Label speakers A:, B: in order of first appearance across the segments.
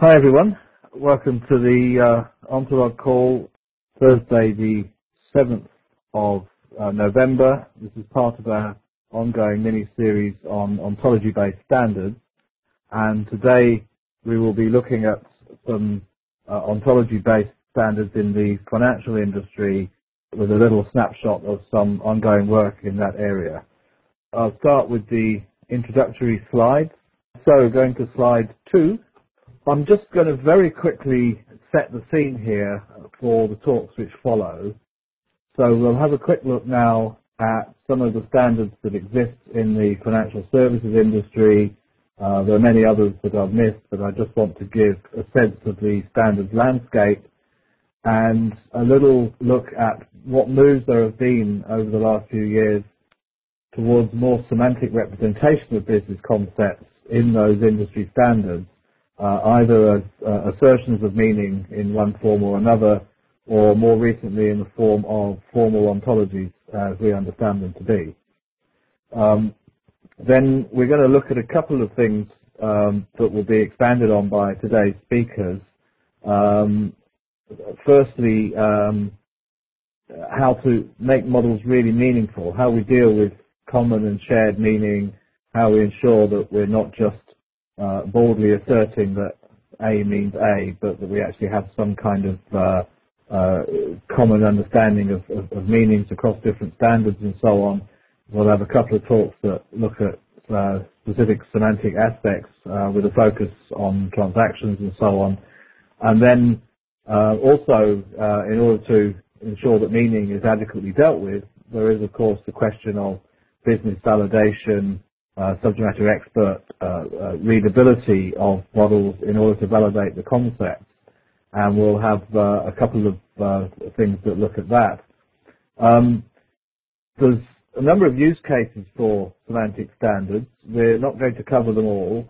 A: Hi everyone, welcome to the Ontolog call, Thursday the 7th of November. This is part of our ongoing mini-series on ontology-based standards, and today we will be looking at some ontology-based standards in the financial industry with a little snapshot of some ongoing work in that area. I'll start with the introductory slides. So going to slide 2. I'm just going to very quickly set the scene here for the talks which follow. So we'll have a quick look now at some of the standards that exist in the financial services industry. There are many others that I've missed, but I just want to give a sense of the standards landscape and a little look at what moves there have been over the last few years towards more semantic representation of business concepts in those industry standards. Either as assertions of meaning in one form or another, or more recently in the form of formal ontologies as we understand them to be. Then we're going to look at a couple of things that will be expanded on by today's speakers. Firstly, how to make models really meaningful, how we deal with common and shared meaning, how we ensure that we're not just boldly asserting that A means A, but that we actually have some kind of common understanding of meanings across different standards and so on. We'll have a couple of talks that look at specific semantic aspects with a focus on transactions and so on. And then also, in order to ensure that meaning is adequately dealt with, there is of course the question of business validation, subject matter expert readability of models in order to validate the concepts, and we'll have a couple of things that look at that. There's a number of use cases for semantic standards. We're not going to cover them all,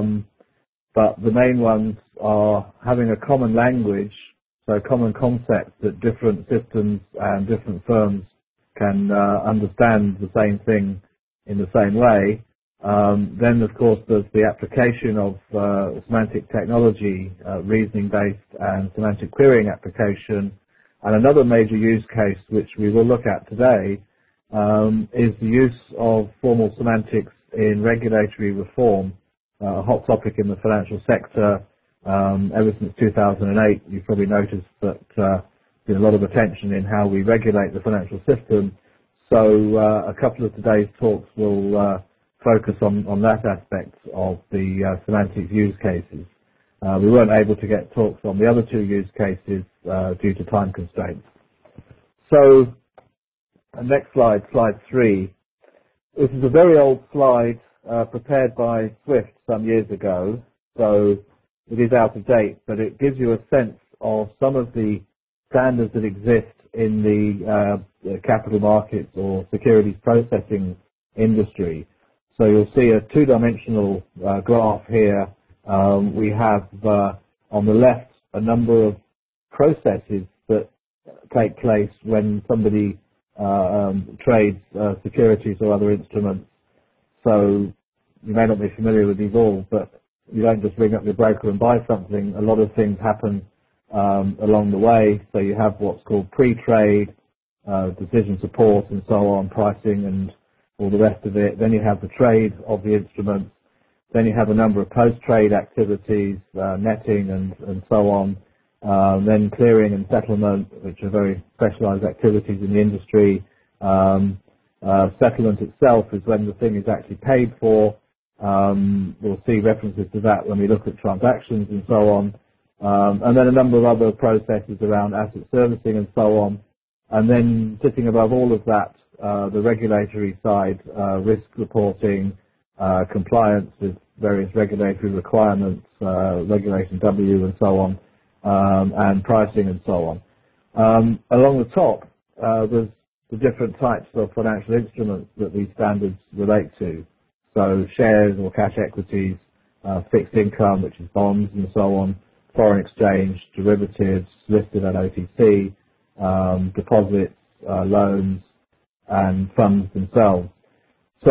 A: but the main ones are having a common language, so common concepts that different systems and different firms can understand the same thing in the same way. Then, of course, there's the application of semantic technology, reasoning-based and semantic querying application. And another major use case, which we will look at today, is the use of formal semantics in regulatory reform, a hot topic in the financial sector. Ever since 2008, you've probably noticed that there's been a lot of attention in how we regulate the financial system. So a couple of today's talks will focus on that aspect of the semantics use cases. We weren't able to get talks on the other two use cases due to time constraints. So, next slide, slide 3. This is a very old slide prepared by Swift some years ago, so it is out of date, but it gives you a sense of some of the standards that exist in the capital markets or securities processing industry. So you'll see a two-dimensional graph here. We have on the left a number of processes that take place when somebody trades securities or other instruments. So you may not be familiar with these all, but you don't just ring up your broker and buy something. A lot of things happen along the way. So you have what's called pre-trade, decision support and so on, pricing and all the rest of it. Then you have the trade of the instruments. Then you have a number of post-trade activities, netting and so on. Then clearing and settlement, which are very specialized activities in the industry. Settlement itself is when the thing is actually paid for. We'll see references to that when we look at transactions and so on. And then a number of other processes around asset servicing and so on. And then sitting above all of that, the regulatory side, risk reporting, compliance with various regulatory requirements, Regulation W and so on, and pricing and so on. Along the top, there's the different types of financial instruments that these standards relate to. So shares or cash equities, fixed income, which is bonds and so on, foreign exchange, derivatives listed at OTC, deposits, loans, and funds themselves. So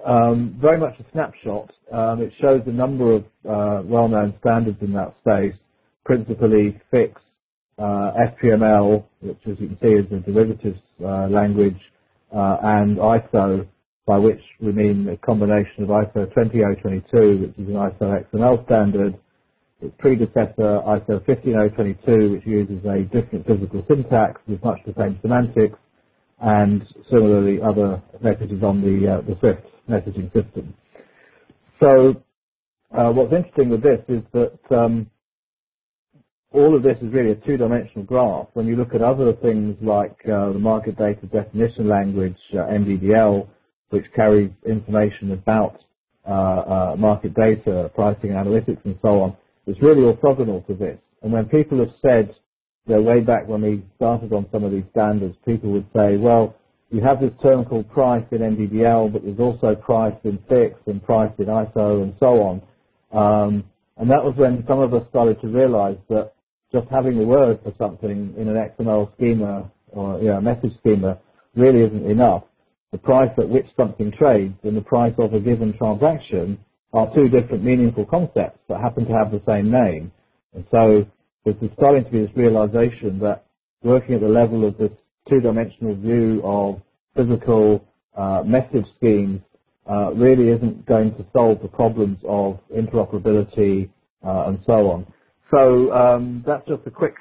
A: very much a snapshot. It shows a number of well-known standards in that space, principally FIX, FPML, which as you can see is a derivatives language, and ISO, by which we mean a combination of ISO 20022, which is an ISO XML standard, its predecessor ISO 15022, which uses a different physical syntax with much the same semantics, and similarly other messages on the Swift messaging system. So what's interesting with this is that all of this is really a two-dimensional graph. When you look at other things like the market data definition language, MDDL, which carries information about market data, pricing, analytics, and so on, it's really orthogonal to this. And when people have said, way back when we started on some of these standards, people would say, well, you have this term called price in MDDL, but there's also price in FIX and price in ISO and so on. And that was when some of us started to realize that just having the word for something in an XML schema or a message schema really isn't enough. The price at which something trades and the price of a given transaction are two different meaningful concepts that happen to have the same name. And so there's starting to be this realization that working at the level of this two-dimensional view of physical message schemes really isn't going to solve the problems of interoperability and so on. So that's just a quick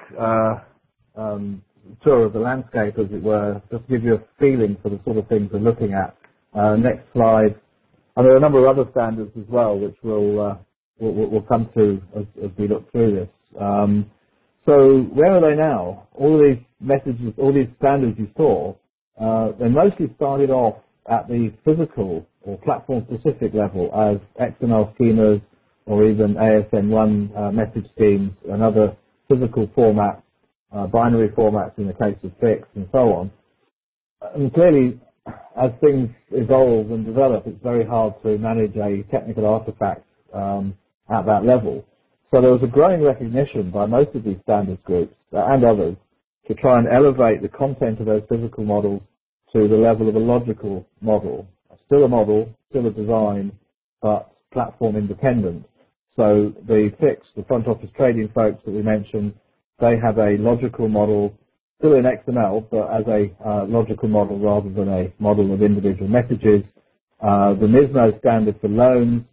A: tour of the landscape, as it were, just to give you a feeling for the sort of things we're looking at. Next slide. And there are a number of other standards as well, which we'll come to as we look through this. So where are they now? All of these messages, all these standards you saw, they mostly started off at the physical or platform-specific level as XML schemas or even ASN1 message schemes and other physical formats, binary formats in the case of FIX and so on. And clearly, as things evolve and develop, it's very hard to manage a technical artifact at that level. So there was a growing recognition by most of these standards groups and others to try and elevate the content of those physical models to the level of a logical model. Still a model, still a design, but platform independent. So the FIX, the front office trading folks that we mentioned, they have a logical model, still in XML, but as a logical model rather than a model of individual messages. The MISMO standard for loans,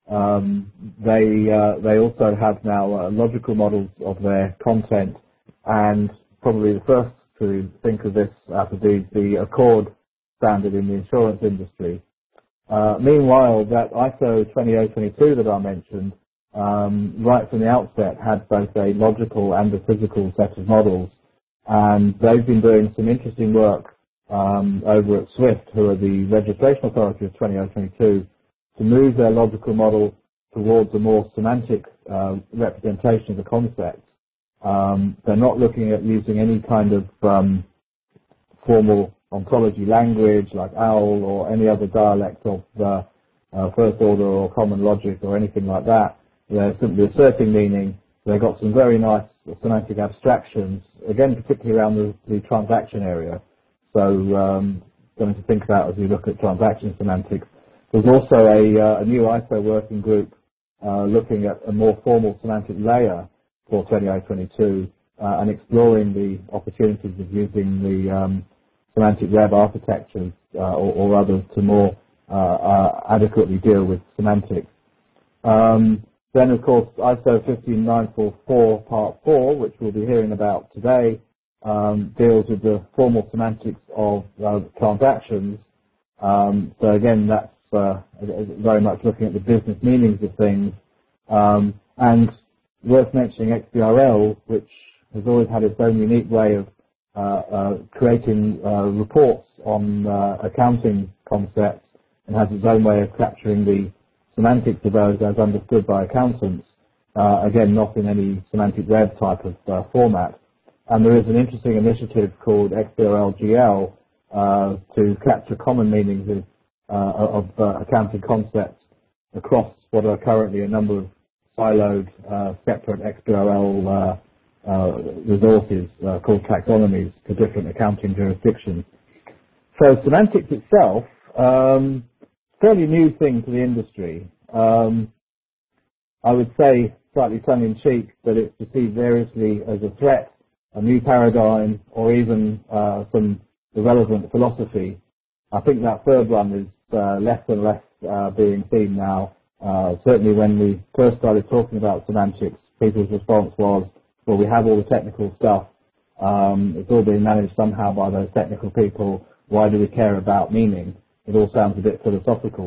A: they also have now logical models of their content, and probably the first to think of this after the Accord standard in the insurance industry. Meanwhile, that ISO 20022 that I mentioned, right from the outset, had both a logical and a physical set of models, and they've been doing some interesting work over at Swift, who are the registration authority of 20022, to move their logical model towards a more semantic representation of the concept. They're not looking at using any kind of formal ontology language like OWL or any other dialect of first order or common logic or anything like that. They're simply asserting meaning. They've got some very nice semantic abstractions, again, particularly around the transaction area. So something to think about as we look at transaction semantics. There's also a new ISO working group looking at a more formal semantic layer for 20022 and exploring the opportunities of using the semantic web architectures or others to more adequately deal with semantics. Then, of course, ISO 15944 Part 4, which we'll be hearing about today, deals with the formal semantics of transactions. So again, that's very much looking at the business meanings of things. And worth mentioning XBRL, which has always had its own unique way of creating reports on accounting concepts and has its own way of capturing the semantics of those as understood by accountants, again, not in any semantic web type of format. And there is an interesting initiative called XBRL-GL to capture common meanings of accounting concepts across what are currently a number of siloed, separate XBRL resources called taxonomies for different accounting jurisdictions. So semantics itself fairly new thing to the industry. I would say, slightly tongue-in-cheek, that it's perceived variously as a threat, a new paradigm, or even some irrelevant philosophy. I think that third one is less and less being seen now. Certainly when we first started talking about semantics, people's response was, well, we have all the technical stuff. It's all being managed somehow by those technical people. Why do we care about meaning? It all sounds a bit philosophical.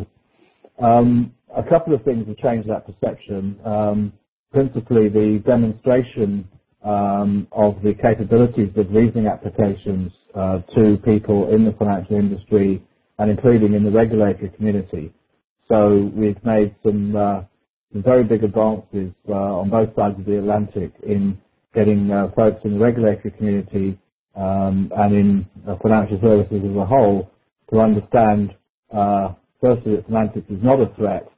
A: A couple of things have changed that perception. Principally, the demonstration of the capabilities of reasoning applications to people in the financial industry and including in the regulatory community. So we've made some very big advances on both sides of the Atlantic in getting folks in the regulatory community and in financial services as a whole to understand, firstly, that semantics is not a threat.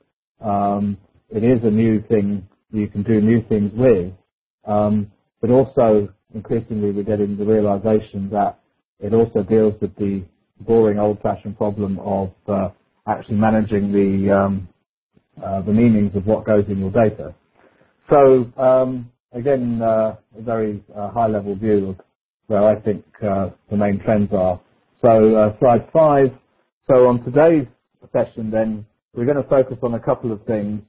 A: It is a new thing you can do new things with, but also increasingly we're getting the realization that it also deals with the boring old-fashioned problem of actually managing the meanings of what goes in your data. So again, a very high-level view of where I think the main trends are. So slide 5. So on today's session then, we're going to focus on a couple of things.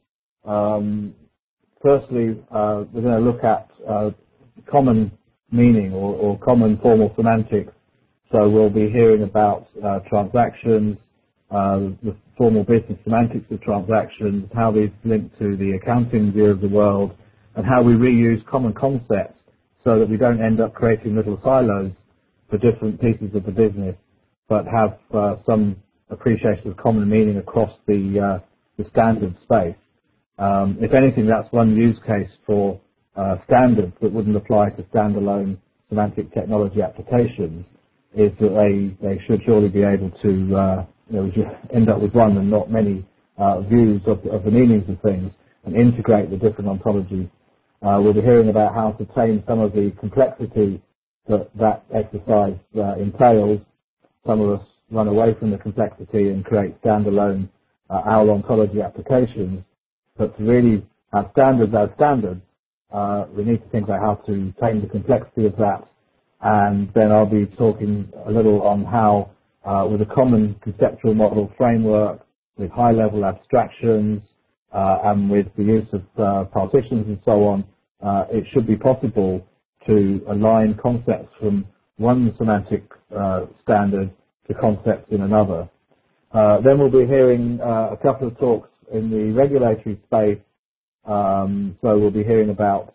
A: Firstly, we're going to look at common meaning or common formal semantics. So we'll be hearing about transactions, the formal business semantics of transactions, how these link to the accounting view of the world, and how we reuse common concepts so that we don't end up creating little silos for different pieces of the business, but have some appreciation of common meaning across the standard space. If anything, that's one use case for standards that wouldn't apply to standalone semantic technology applications, is that they should surely be able to end up with one and not many views of the meanings of things and integrate the different ontologies. We'll be hearing about how to tame some of the complexity that exercise entails. Some of us run away from the complexity and create standalone OWL ontology applications. But to really have standards as standards, we need to think about how to tame the complexity of that. And then I'll be talking a little on how, with a common conceptual model framework, with high-level abstractions, and with the use of partitions and so on, it should be possible to align concepts from one semantic standard to concepts in another. Then we'll be hearing a couple of talks in the regulatory space. So we'll be hearing about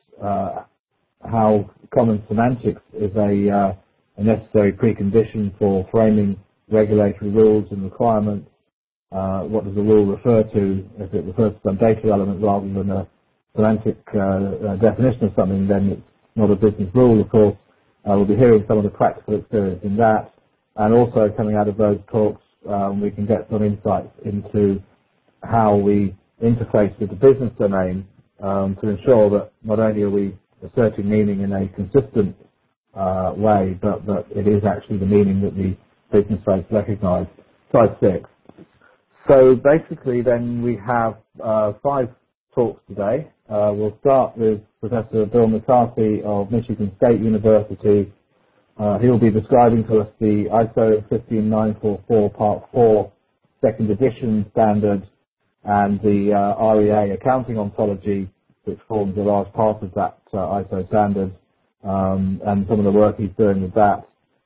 A: how common semantics is a necessary precondition for framing regulatory rules and requirements. What does a rule refer to? If it refers to some data element rather than a semantic definition of something, then it's not a business rule, of course. We'll be hearing some of the practical experience in that. And also coming out of those talks, we can get some insights into how we interface with the business domain to ensure that not only are we asserting meaning in a consistent way, but that it is actually the meaning that the business folks recognise. Slide 6. So basically then we have 5 talks today. We'll start with Professor Bill McCarthy of Michigan State University. He'll be describing to us the ISO 15944 Part 4 second edition standard and the REA accounting ontology, which forms a large part of that ISO standard, and some of the work he's doing with that.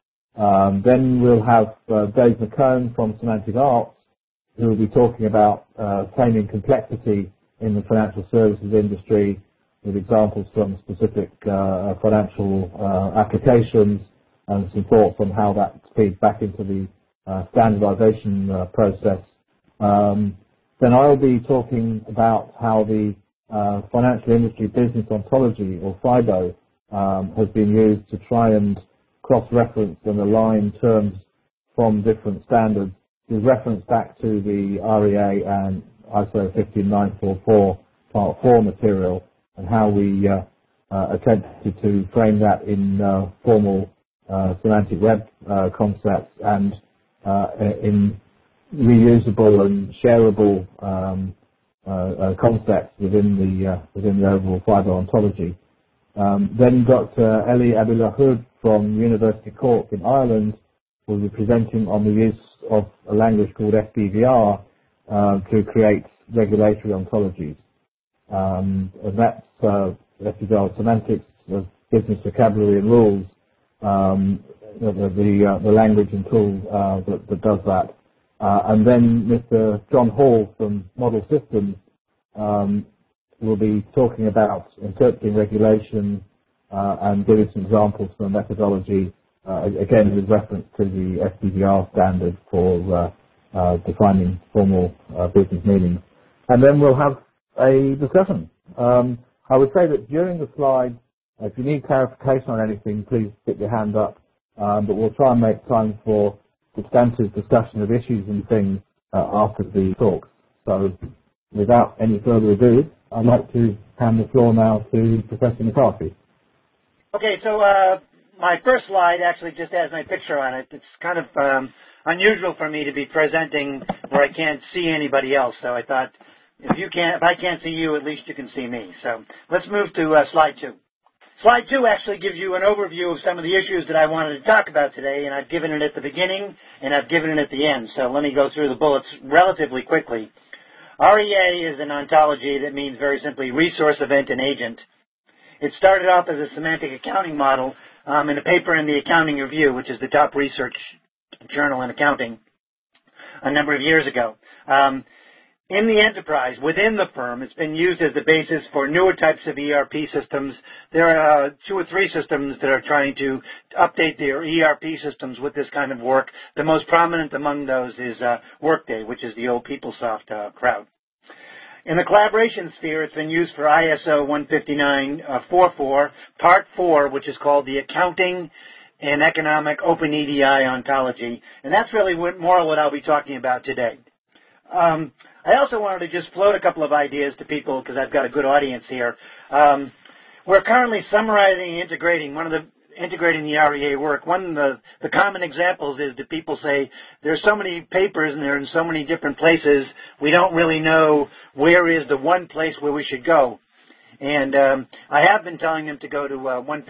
A: Then we'll have Dave McCone from Semantic Arts, who will be talking about taming complexity in the financial services industry with examples from specific financial applications and some thoughts on how that feeds back into the standardization process. Then I'll be talking about how the financial industry business ontology, or FIBO, has been used to try and cross-reference and align terms from different standards with reference back to the REA and ISO 15944 Part 4 material, and how we attempted to frame that in formal semantic web concepts and in reusable and shareable concepts within the overall fibre ontology. Then Dr. Eli Abilahud from University Cork in Ireland will be presenting on the use of a language called FBVR to create regulatory ontologies. And that's FBVR semantics, business vocabulary and rules, the language and tool that does that. And then Mr. John Hall from Model Systems will be talking about interpreting regulation and giving some examples from a methodology, again with reference to the FBVR standard for defining formal business meanings. And then we'll have a discussion. I would say that during the slide, if you need clarification on anything, please stick your hand up. But we'll try and make time for substantive discussion of issues and things after the talk. So without any further ado, I'd like to hand the floor now to Professor McCarthy.
B: Okay, so my first slide actually just has my picture on it. It's kind of unusual for me to be presenting where I can't see anybody else. So I thought, if I can't see you, at least you can see me. So let's move to slide 2. Slide 2 actually gives you an overview of some of the issues that I wanted to talk about today, and I've given it at the beginning and I've given it at the end. So let me go through the bullets relatively quickly. REA is an ontology that means very simply resource, event, and agent. It started off as a semantic accounting model in a paper in the Accounting Review, which is the top research journal in accounting, a number of years ago. In the enterprise, within the firm, it's been used as the basis for newer types of ERP systems. There are 2 or 3 systems that are trying to update their ERP systems with this kind of work. The most prominent among those is Workday, which is the old PeopleSoft crowd. In the collaboration sphere, it's been used for ISO 15944, Part 4, which is called the Accounting and Economic Open EDI Ontology. And that's really more what I'll be talking about today. I also wanted to just float a couple of ideas to people because I've got a good audience here. We're currently summarizing and integrating the REA work. One of the common examples is that people say there's so many papers and they're in so many different places, we don't really know where is the one place where we should go. And I have been telling them to go to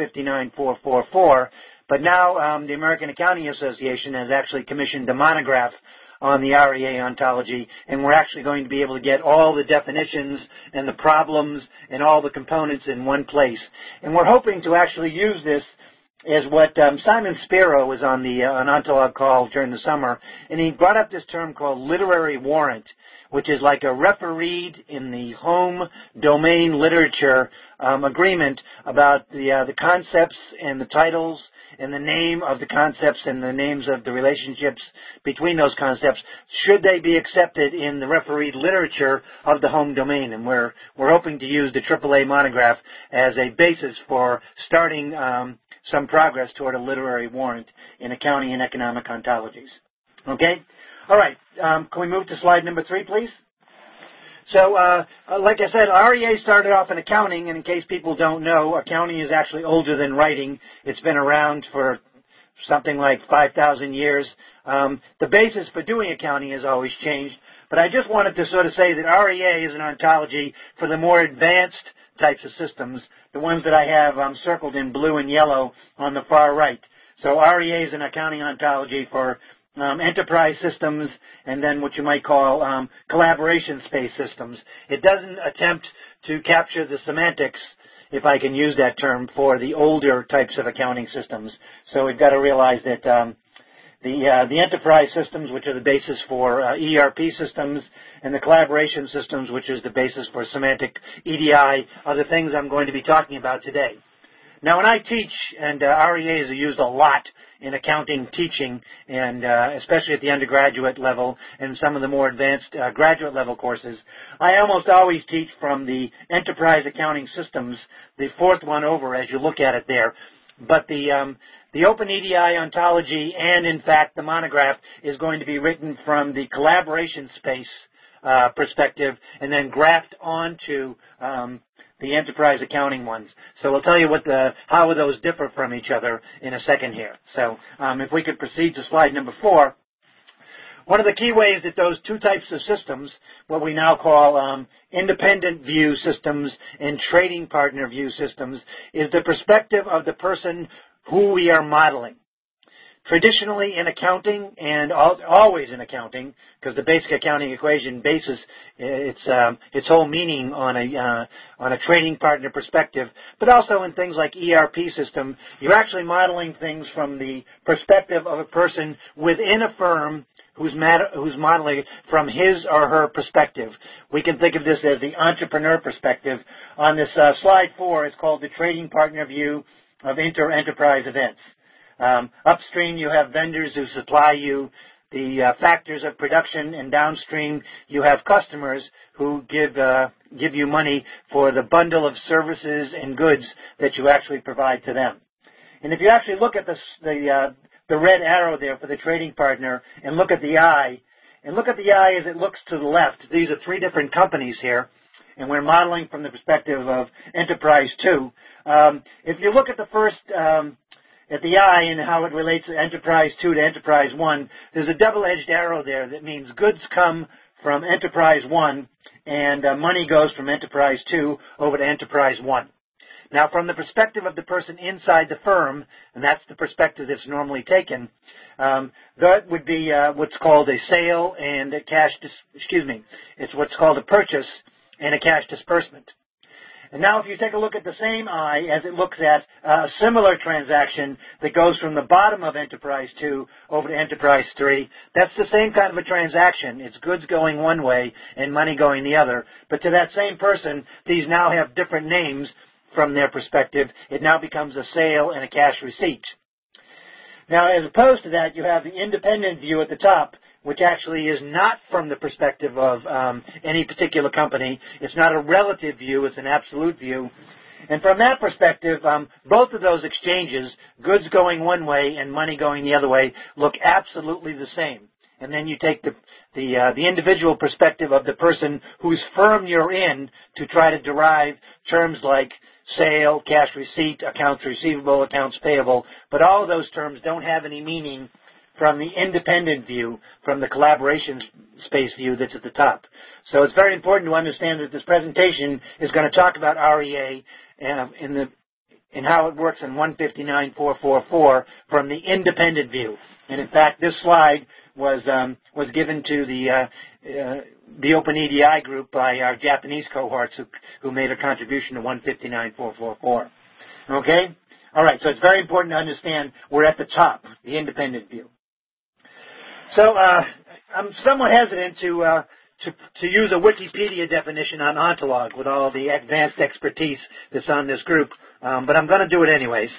B: 159444, but now the American Accounting Association has actually commissioned a monograph on the REA ontology, and we're actually going to be able to get all the definitions and the problems and all the components in one place. And we're hoping to actually use this as what Simon Spiro was on the Ontolog call during the summer, and he brought up this term called literary warrant, which is like a refereed in the home domain literature agreement about the concepts and the titles and the name of the concepts and the names of the relationships between those concepts, should they be accepted in the refereed literature of the home domain. And we're hoping to use the AAA monograph as a basis for starting some progress toward a literary warrant in accounting and economic ontologies. Okay? All right. Can we move to slide number 3, please? So, like I said, REA started off in accounting, and in case people don't know, accounting is actually older than writing. It's been around for something like 5,000 years. The basis for doing accounting has always changed, but I just wanted to sort of say that REA is an ontology for the more advanced types of systems, the ones that I have circled in blue and yellow on the far right. So REA is an accounting ontology for enterprise systems, and then what you might call collaboration space systems. It doesn't attempt to capture the semantics, if I can use that term, for the older types of accounting systems. So we've got to realize that the enterprise systems, which are the basis for ERP systems, and the collaboration systems, which is the basis for semantic EDI, are the things I'm going to be talking about today. Now, when I teach, and REAs are used a lot in accounting teaching, and especially at the undergraduate level and some of the more advanced graduate level courses, I almost always teach from the enterprise accounting systems, the 4th one over as you look at it there. But the Open EDI ontology and, in fact, the monograph is going to be written from the collaboration space perspective and then graphed onto the enterprise accounting ones. So we'll tell you how those differ from each other in a second here. So if we could proceed to slide number 4. One of the key ways that those two types of systems, what we now call independent view systems and trading partner view systems, is the perspective of the person who we are modeling. Traditionally in accounting, and always in accounting, because the basic accounting equation bases its whole meaning on a trading partner perspective, but also in things like ERP system, you're actually modeling things from the perspective of a person within a firm who's modeling from his or her perspective. We can think of this as the entrepreneur perspective. On this slide 4, it's called the trading partner view of inter-enterprise events. Upstream, you have vendors who supply you the factors of production, and downstream, you have customers who give you money for the bundle of services and goods that you actually provide to them. And if you actually look at the red arrow there for the trading partner and look at the eye, as it looks to the left, these are 3 different companies here, and we're modeling from the perspective of Enterprise 2. If you look at the first at the eye and how it relates to Enterprise 2 to Enterprise 1, there's a double-edged arrow there that means goods come from Enterprise 1 and money goes from Enterprise 2 over to Enterprise 1. Now, from the perspective of the person inside the firm, and that's the perspective that's normally taken, that would be what's called a sale and a cash, it's what's called a purchase and a cash disbursement. And now if you take a look at the same eye as it looks at a similar transaction that goes from the bottom of Enterprise 2 over to Enterprise 3, that's the same kind of a transaction. It's goods going one way and money going the other. But to that same person, these now have different names from their perspective. It now becomes a sale and a cash receipt. Now, as opposed to that, you have the independent view at the top, which actually is not from the perspective of any particular company. It's not a relative view, it's an absolute view. And from that perspective, both of those exchanges, goods going one way and money going the other way, look absolutely the same. And then you take the individual perspective of the person whose firm you're in to try to derive terms like sale, cash receipt, accounts receivable, accounts payable, but all of those terms don't have any meaning from the independent view, from the collaboration space view that's at the top. So it's very important to understand that this presentation is going to talk about REA in how it works in 159.444 from the independent view. And in fact, this slide was given to the Open EDI group by our Japanese cohorts who made a contribution to 159.444. Okay? All right, so it's very important to understand we're at the top, the independent view. So I'm somewhat hesitant to use a Wikipedia definition on ontolog with all the advanced expertise that's on this group, but I'm going to do it anyways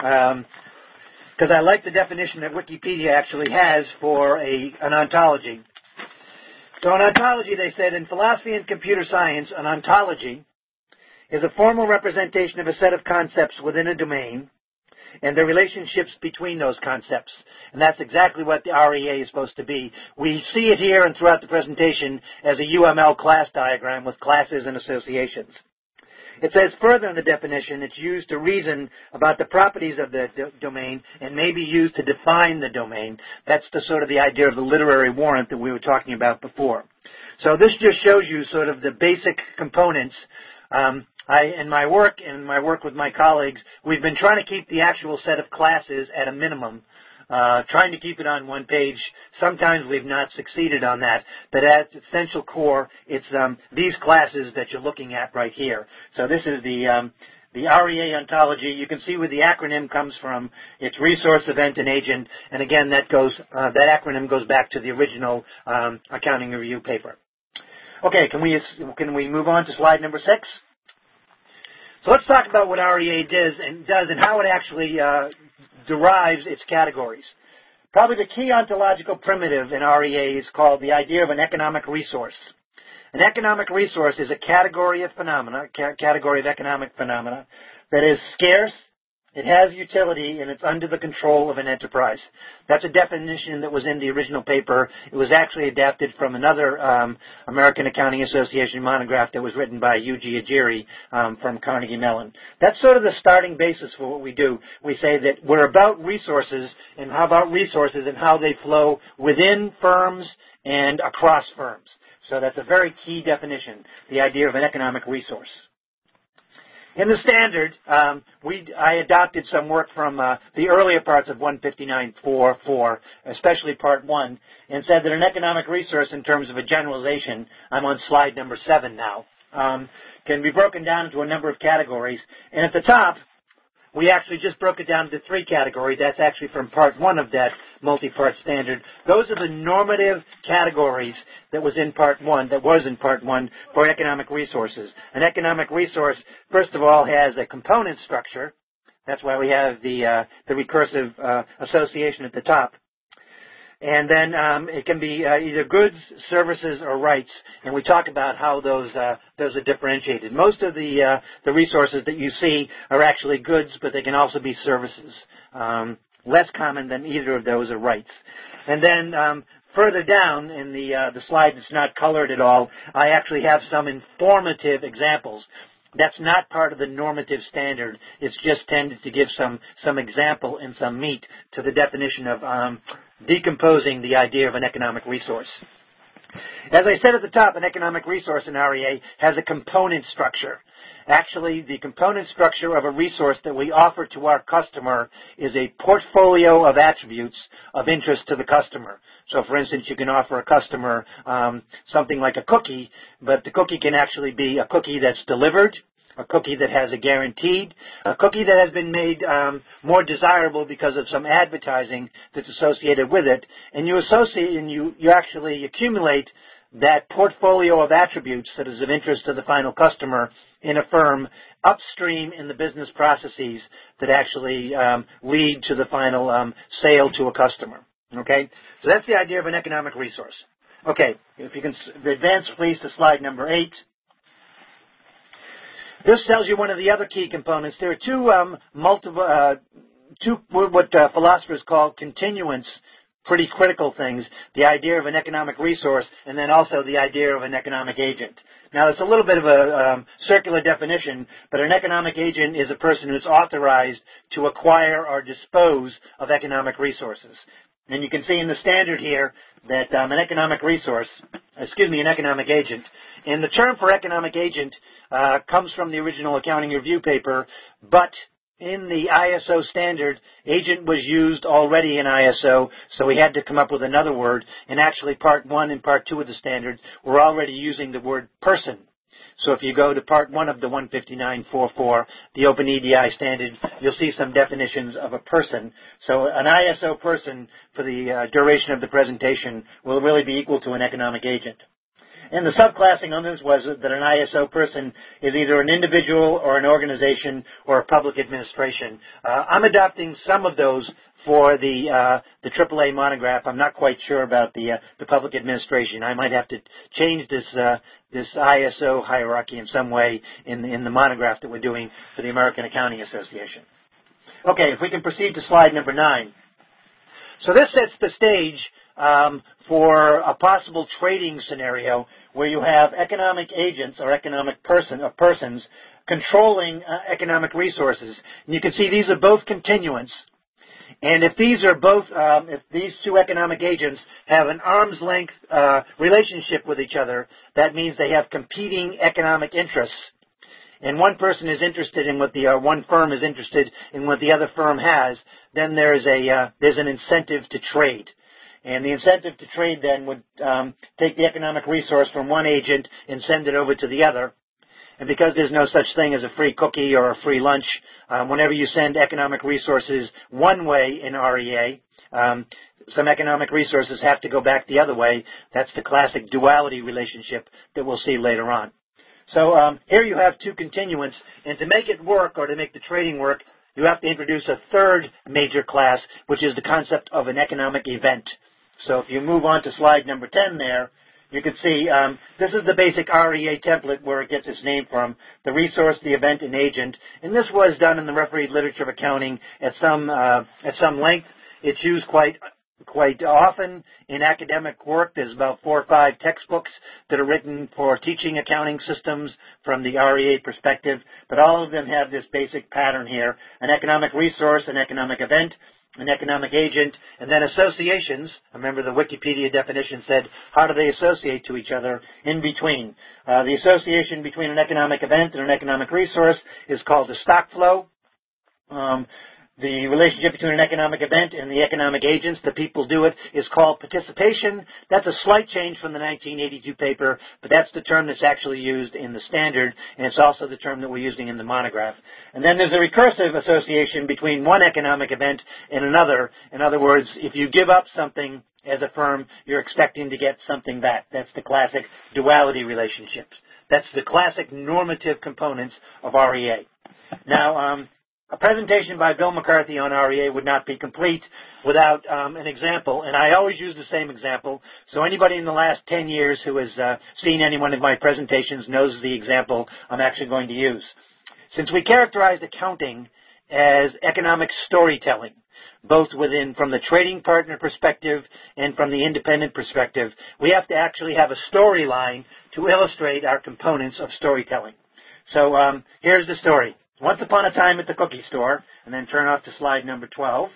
B: because I like the definition that Wikipedia actually has for an ontology. So an ontology, they said, in philosophy and computer science, an ontology is a formal representation of a set of concepts within a domain and the relationships between those concepts. And that's exactly what the REA is supposed to be. We see it here and throughout the presentation as a UML class diagram with classes and associations. It says further in the definition, it's used to reason about the properties of the domain and may be used to define the domain. That's the sort of the idea of the literary warrant that we were talking about before. So this just shows you sort of the basic components. In my work with my colleagues, we've been trying to keep the actual set of classes at a minimum, trying to keep it on one page. Sometimes we've not succeeded on that, but at its essential core, it's these classes that you're looking at right here. So this is the REA ontology. You can see where the acronym comes from. It's resource, event, and agent. And again, that acronym goes back to the original accounting review paper. Okay, can we move on to slide number 6? So let's talk about what REA does and how it actually derives its categories. Probably the key ontological primitive in REA is called the idea of an economic resource. An economic resource is a category of economic phenomena that is scarce, it has utility, and it's under the control of an enterprise. That's a definition that was in the original paper. It was actually adapted from another American Accounting Association monograph that was written by Yuji Ajiri from Carnegie Mellon. That's sort of the starting basis for what we do. We say that we're about resources and how they flow within firms and across firms. So that's a very key definition, the idea of an economic resource. In the standard, I adopted some work from the earlier parts of 159.4.4, especially Part 1, and said that an economic resource in terms of a generalization, I'm on slide number 7 now, can be broken down into a number of categories. And at the top, we actually just broke it down into 3 categories. That's actually from Part 1 of that multi-part standard. Those are the normative categories that was in Part 1 for economic resources. An economic resource, first of all, has a component structure. That's why we have the recursive association at the top. And then it can be either goods, services, or rights. And we talk about how those are differentiated. Most of the resources that you see are actually goods, but they can also be services. Less common than either of those are rights. And then further down in the slide that's not colored at all, I actually have some informative examples. That's not part of the normative standard. It's just tended to give some example and some meat to the definition of decomposing the idea of an economic resource. As I said at the top, an economic resource in REA has a component structure. Actually, the component structure of a resource that we offer to our customer is a portfolio of attributes of interest to the customer. So, for instance, you can offer a customer something like a cookie, but the cookie can actually be a cookie that's delivered, a cookie that has a guaranteed, a cookie that has been made more desirable because of some advertising that's associated with it, and you associate and you actually accumulate that portfolio of attributes that is of interest to the final customer in a firm upstream in the business processes that actually lead to the final sale to a customer. Okay? So that's the idea of an economic resource. Okay, if you can advance please to slide number 8. This tells you one of the other key components. There are two what philosophers call continuance, pretty critical things, the idea of an economic resource, and then also the idea of an economic agent. Now, it's a little bit of a circular definition, but an economic agent is a person who's authorized to acquire or dispose of economic resources. And you can see in the standard here that an economic agent, and the term for economic agent comes from the original accounting review paper, but in the ISO standard, agent was used already in ISO, so we had to come up with another word. And actually, Part 1 and Part 2 of the standard, we're already using the word person. So if you go to Part 1 of the 159.4.4, the Open EDI standard, you'll see some definitions of a person. So an ISO person for the duration of the presentation will really be equal to an economic agent. And the subclassing on this was that an ISO person is either an individual or an organization or a public administration. I'm adopting some of those for the AAA monograph. I'm not quite sure about the public administration. I might have to change this ISO hierarchy in some way in the monograph that we're doing for the American Accounting Association. Okay, if we can proceed to slide number 9. So this sets the stage for a possible trading scenario where you have economic agents or economic persons controlling economic resources. And you can see these are both continuants. And if these are both, if these two economic agents have an arm's length relationship with each other, that means they have competing economic interests. And one person is interested in what one firm is interested in what the other firm has, then there's an incentive to trade. And the incentive to trade then would take the economic resource from one agent and send it over to the other. And because there's no such thing as a free cookie or a free lunch, whenever you send economic resources one way in REA, some economic resources have to go back the other way. That's the classic duality relationship that we'll see later on. So here you have two continuants, and to make it work or to make the trading work, you have to introduce a third major class, which is the concept of an economic event. So if you move on to slide number 10 there, you can see this is the basic REA template where it gets its name from, the resource, the event, and agent. And this was done in the refereed literature of accounting at some length. It's used quite often in academic work. There's about 4 or 5 textbooks that are written for teaching accounting systems from the REA perspective, but all of them have this basic pattern here, an economic resource, an economic event, an economic agent, and then associations. Remember the Wikipedia definition said, how do they associate to each other in between? The association between an economic event and an economic resource is called the stock flow. The relationship between an economic event and the economic agents, the people do it, is called participation. That's a slight change from the 1982 paper, but that's the term that's actually used in the standard, and it's also the term that we're using in the monograph. And then there's a recursive association between one economic event and another. In other words, if you give up something as a firm, you're expecting to get something back. That's the classic duality relationships. That's the classic normative components of REA. Now, a presentation by Bill McCarthy on REA would not be complete without an example, and I always use the same example. So anybody in the last 10 years who has seen any one of my presentations knows the example I'm actually going to use. Since we characterized accounting as economic storytelling, both from the trading partner perspective and from the independent perspective, we have to actually have a storyline to illustrate our components of storytelling. So here's the story. Once upon a time at the cookie store, and then turn off to slide number 12.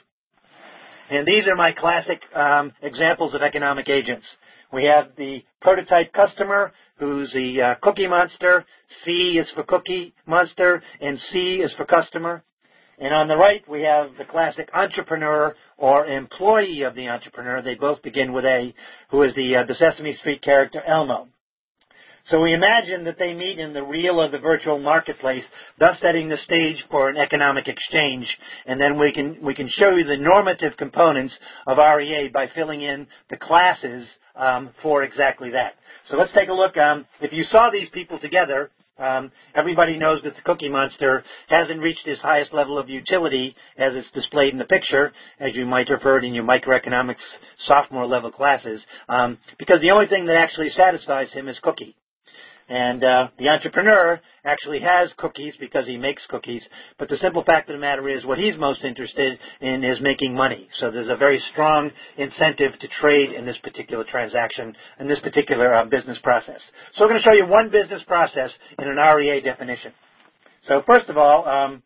B: And these are my classic examples of economic agents. We have the prototype customer, who's the Cookie Monster. C is for Cookie Monster, and C is for customer. And on the right, we have the classic entrepreneur or employee of the entrepreneur. They both begin with A, who is the Sesame Street character Elmo. So we imagine that they meet in the real or the virtual marketplace, thus setting the stage for an economic exchange. And then we can show you the normative components of REA by filling in the classes for exactly that. So let's take a look. If you saw these people together, everybody knows that the Cookie Monster hasn't reached its highest level of utility as it's displayed in the picture, as you might have heard in your microeconomics sophomore level classes, because the only thing that actually satisfies him is cookie. And the entrepreneur actually has cookies because he makes cookies, but the simple fact of the matter is what he's most interested in is making money. So there's a very strong incentive to trade in this particular transaction, in this particular business process. So we're going to show you one business process in an REA definition. So first of all,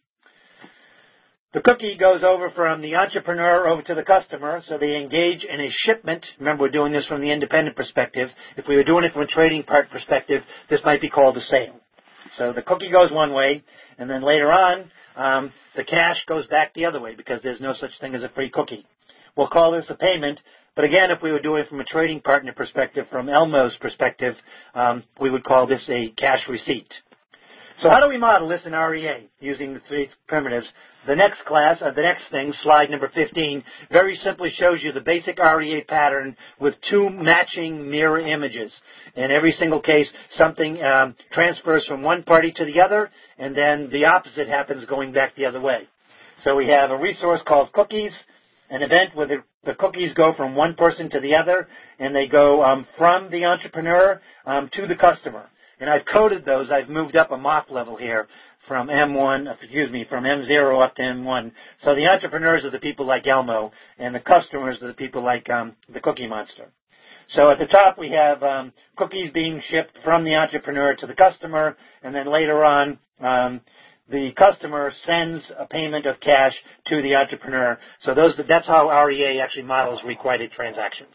B: the cookie goes over from the entrepreneur over to the customer, so they engage in a shipment. Remember, we're doing this from the independent perspective. If we were doing it from a trading part perspective, this might be called a sale. So the cookie goes one way, and then later on, the cash goes back the other way because there's no such thing as a free cookie. We'll call this a payment, but again, if we were doing it from a trading partner perspective, from Elmo's perspective, we would call this a cash receipt. So how do we model this in REA using the three primitives? The next thing, slide number 15, very simply shows you the basic REA pattern with two matching mirror images. In every single case, something transfers from one party to the other, and then the opposite happens going back the other way. So we have a resource called cookies, an event where the cookies go from one person to the other, and they go from the entrepreneur to the customer. And I've coded those. I've moved up a MOF level here from M0 up to M1. So the entrepreneurs are the people like Elmo, and the customers are the people like the Cookie Monster. So at the top we have cookies being shipped from the entrepreneur to the customer, and then later on the customer sends a payment of cash to the entrepreneur. So that's how REA actually models requited transactions.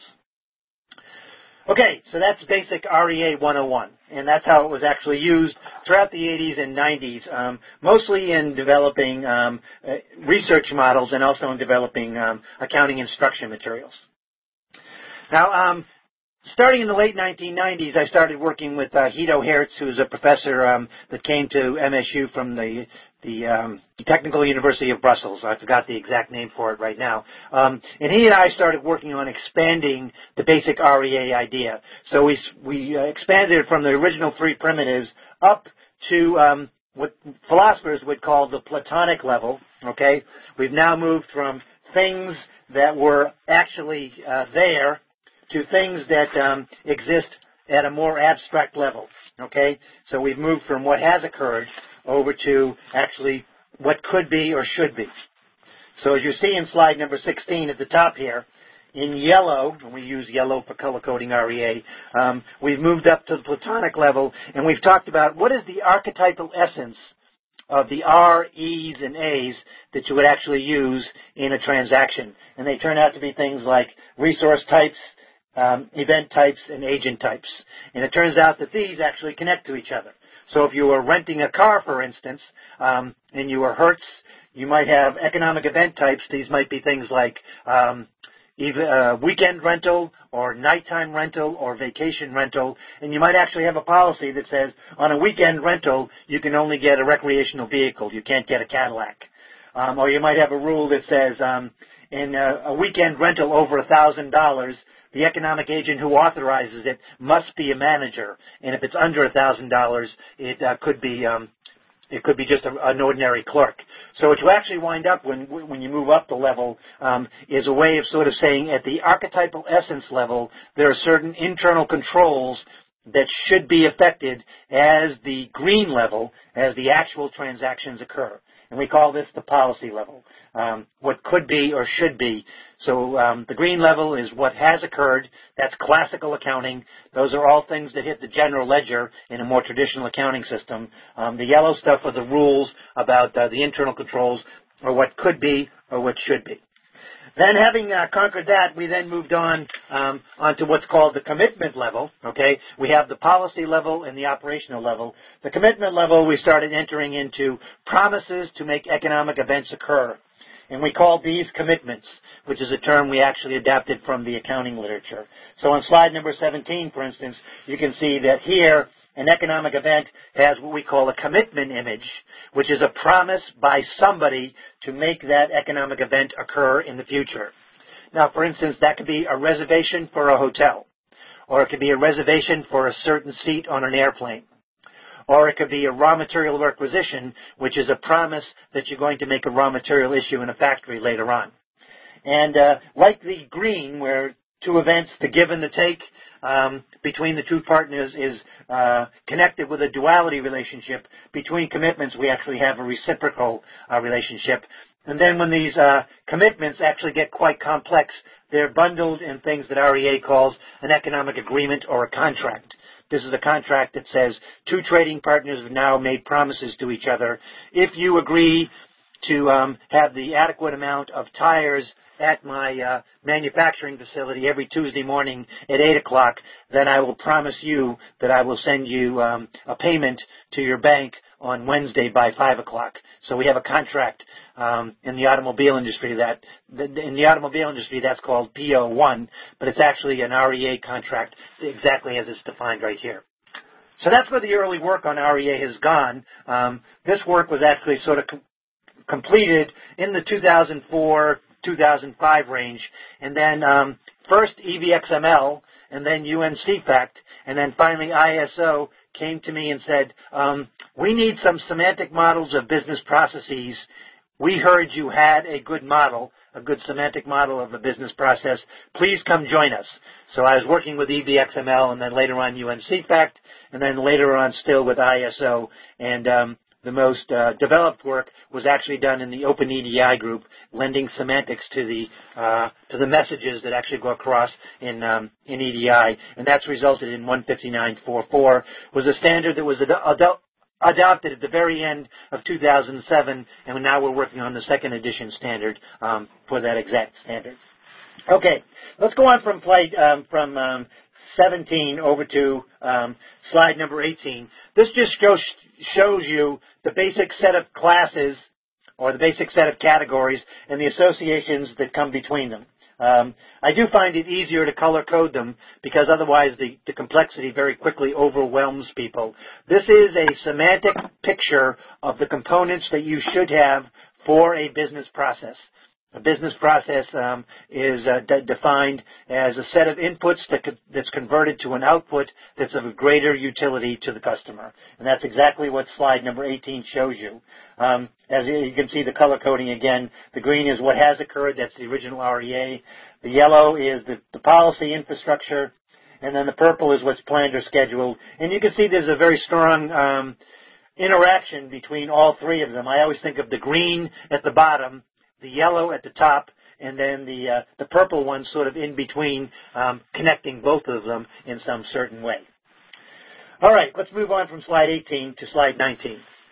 B: Okay, so that's basic REA 101, and that's how it was actually used throughout the 80s and 90s, mostly in developing research models and also in developing accounting instruction materials. Now, starting in the late 1990s, I started working with Guido Hertz, who's a professor that came to MSU from the Technical University of Brussels. I forgot the exact name for it right now. And he and I started working on expanding the basic REA idea. So we expanded it from the original three primitives up to what philosophers would call the Platonic level. Okay, we've now moved from things that were actually there to things that exist at a more abstract level. Okay, so we've moved from what has occurred over to actually what could be or should be. So as you see in slide number 16 at the top here, in yellow, and we use yellow for color coding REA, we've moved up to the Platonic level, and we've talked about what is the archetypal essence of the R, E's, and A's that you would actually use in a transaction. And they turn out to be things like resource types, event types, and agent types. And it turns out that these actually connect to each other. So if you were renting a car, for instance, and you were Hertz, you might have economic event types. These might be things like weekend rental or nighttime rental or vacation rental. And you might actually have a policy that says on a weekend rental, you can only get a recreational vehicle. You can't get a Cadillac. Or you might have a rule that says in a weekend rental over $1,000, the economic agent who authorizes it must be a manager, and if it's under $1,000, it could be just an ordinary clerk. So what you actually wind up when you move up the level is a way of sort of saying at the archetypal essence level, there are certain internal controls that should be affected as the green level, as the actual transactions occur. And we call this the policy level, what could be or should be. So the green level is what has occurred. That's classical accounting. Those are all things that hit the general ledger in a more traditional accounting system. The yellow stuff are the rules about the internal controls, or what could be or what should be. Then having conquered that, we then moved on onto what's called the commitment level. Okay, we have the policy level and the operational level. The commitment level, we started entering into promises to make economic events occur. And we call these commitments, which is a term we actually adapted from the accounting literature. So on slide number 17, for instance, you can see that here an economic event has what we call a commitment image, which is a promise by somebody to make that economic event occur in the future. Now, for instance, that could be a reservation for a hotel, or it could be a reservation for a certain seat on an airplane. Or it could be a raw material requisition, which is a promise that you're going to make a raw material issue in a factory later on. And like the green, where two events, the give and the take between the two partners is connected with a duality relationship, between commitments we actually have a reciprocal relationship. And then when these commitments actually get quite complex, they're bundled in things that REA calls an economic agreement or a contract. This is a contract that says two trading partners have now made promises to each other. If you agree to have the adequate amount of tires at my manufacturing facility every Tuesday morning at 8 o'clock, then I will promise you that I will send you a payment to your bank on Wednesday by 5 o'clock. So we have a contract in the automobile industry that's called PO1, but it's actually an REA contract exactly as it's defined right here. So that's where the early work on REA has gone. This work was actually sort of completed in the 2004-2005 range, and then first EVXML, and then UNCFACT, and then finally ISO came to me and said, we need some semantic models of business processes. We heard you had a good model, a good semantic model of a business process. Please come join us. So I was working with EVXML and then later on UNCFACT and then later on still with ISO. And the most developed work was actually done in the OpenEDI group, lending semantics to the messages that actually go across in EDI. And that's resulted in 159.4.4, was a standard that was adopted at the very end of 2007, and now we're working on the second edition standard for that exact standard. Okay, let's go on from 17 over to slide number 18. This just shows you the basic set of classes or the basic set of categories and the associations that come between them. I do find it easier to color code them because otherwise the complexity very quickly overwhelms people. This is a semantic picture of the components that you should have for a business process. A business process is defined as a set of inputs that's converted to an output that's of a greater utility to the customer. And that's exactly what slide number 18 shows you. As you can see the color coding again, the green is what has occurred, that's the original REA. The yellow is the policy infrastructure, and then the purple is what's planned or scheduled. And you can see there's a very strong interaction between all three of them. I always think of the green at the bottom, the yellow at the top, and then the purple one sort of in between, connecting both of them in some certain way. All right, let's move on from slide 18 to slide 19.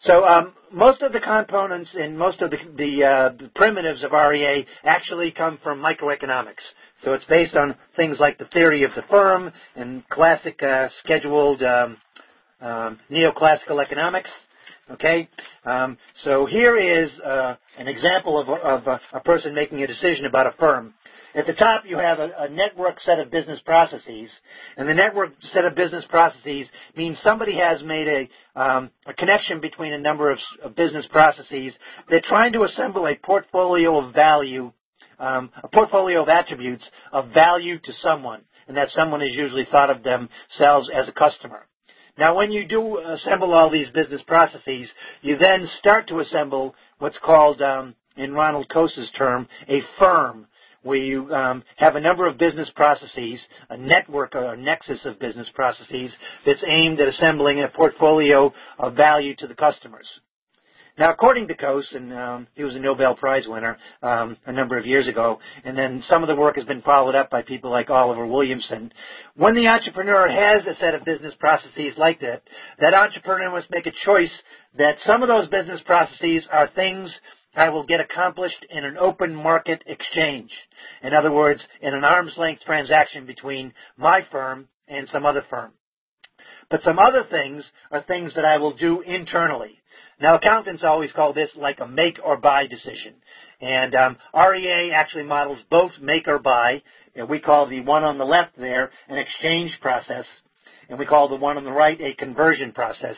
B: So most of the components and most of the primitives of REA actually come from microeconomics. So it's based on things like the theory of the firm and classic scheduled neoclassical economics. Okay, so here is an example of a person making a decision about a firm. At the top, you have a network set of business processes, and the network set of business processes means somebody has made a connection between a number of business processes. They're trying to assemble a portfolio of value, a portfolio of attributes of value to someone, and that someone is usually thought of themselves as a customer. Now, when you do assemble all these business processes, you then start to assemble what's called, in Ronald Coase's term, a firm, where you have a number of business processes, a network or a nexus of business processes that's aimed at assembling a portfolio of value to the customers. Now, according to Coase, and he was a Nobel Prize winner a number of years ago, and then some of the work has been followed up by people like Oliver Williamson, when the entrepreneur has a set of business processes like that entrepreneur must make a choice that some of those business processes are things I will get accomplished in an open market exchange. In other words, in an arm's length transaction between my firm and some other firm. But some other things are things that I will do internally. Now, accountants always call this like a make or buy decision. And REA actually models both make or buy. And we call the one on the left there an exchange process. And we call the one on the right a conversion process.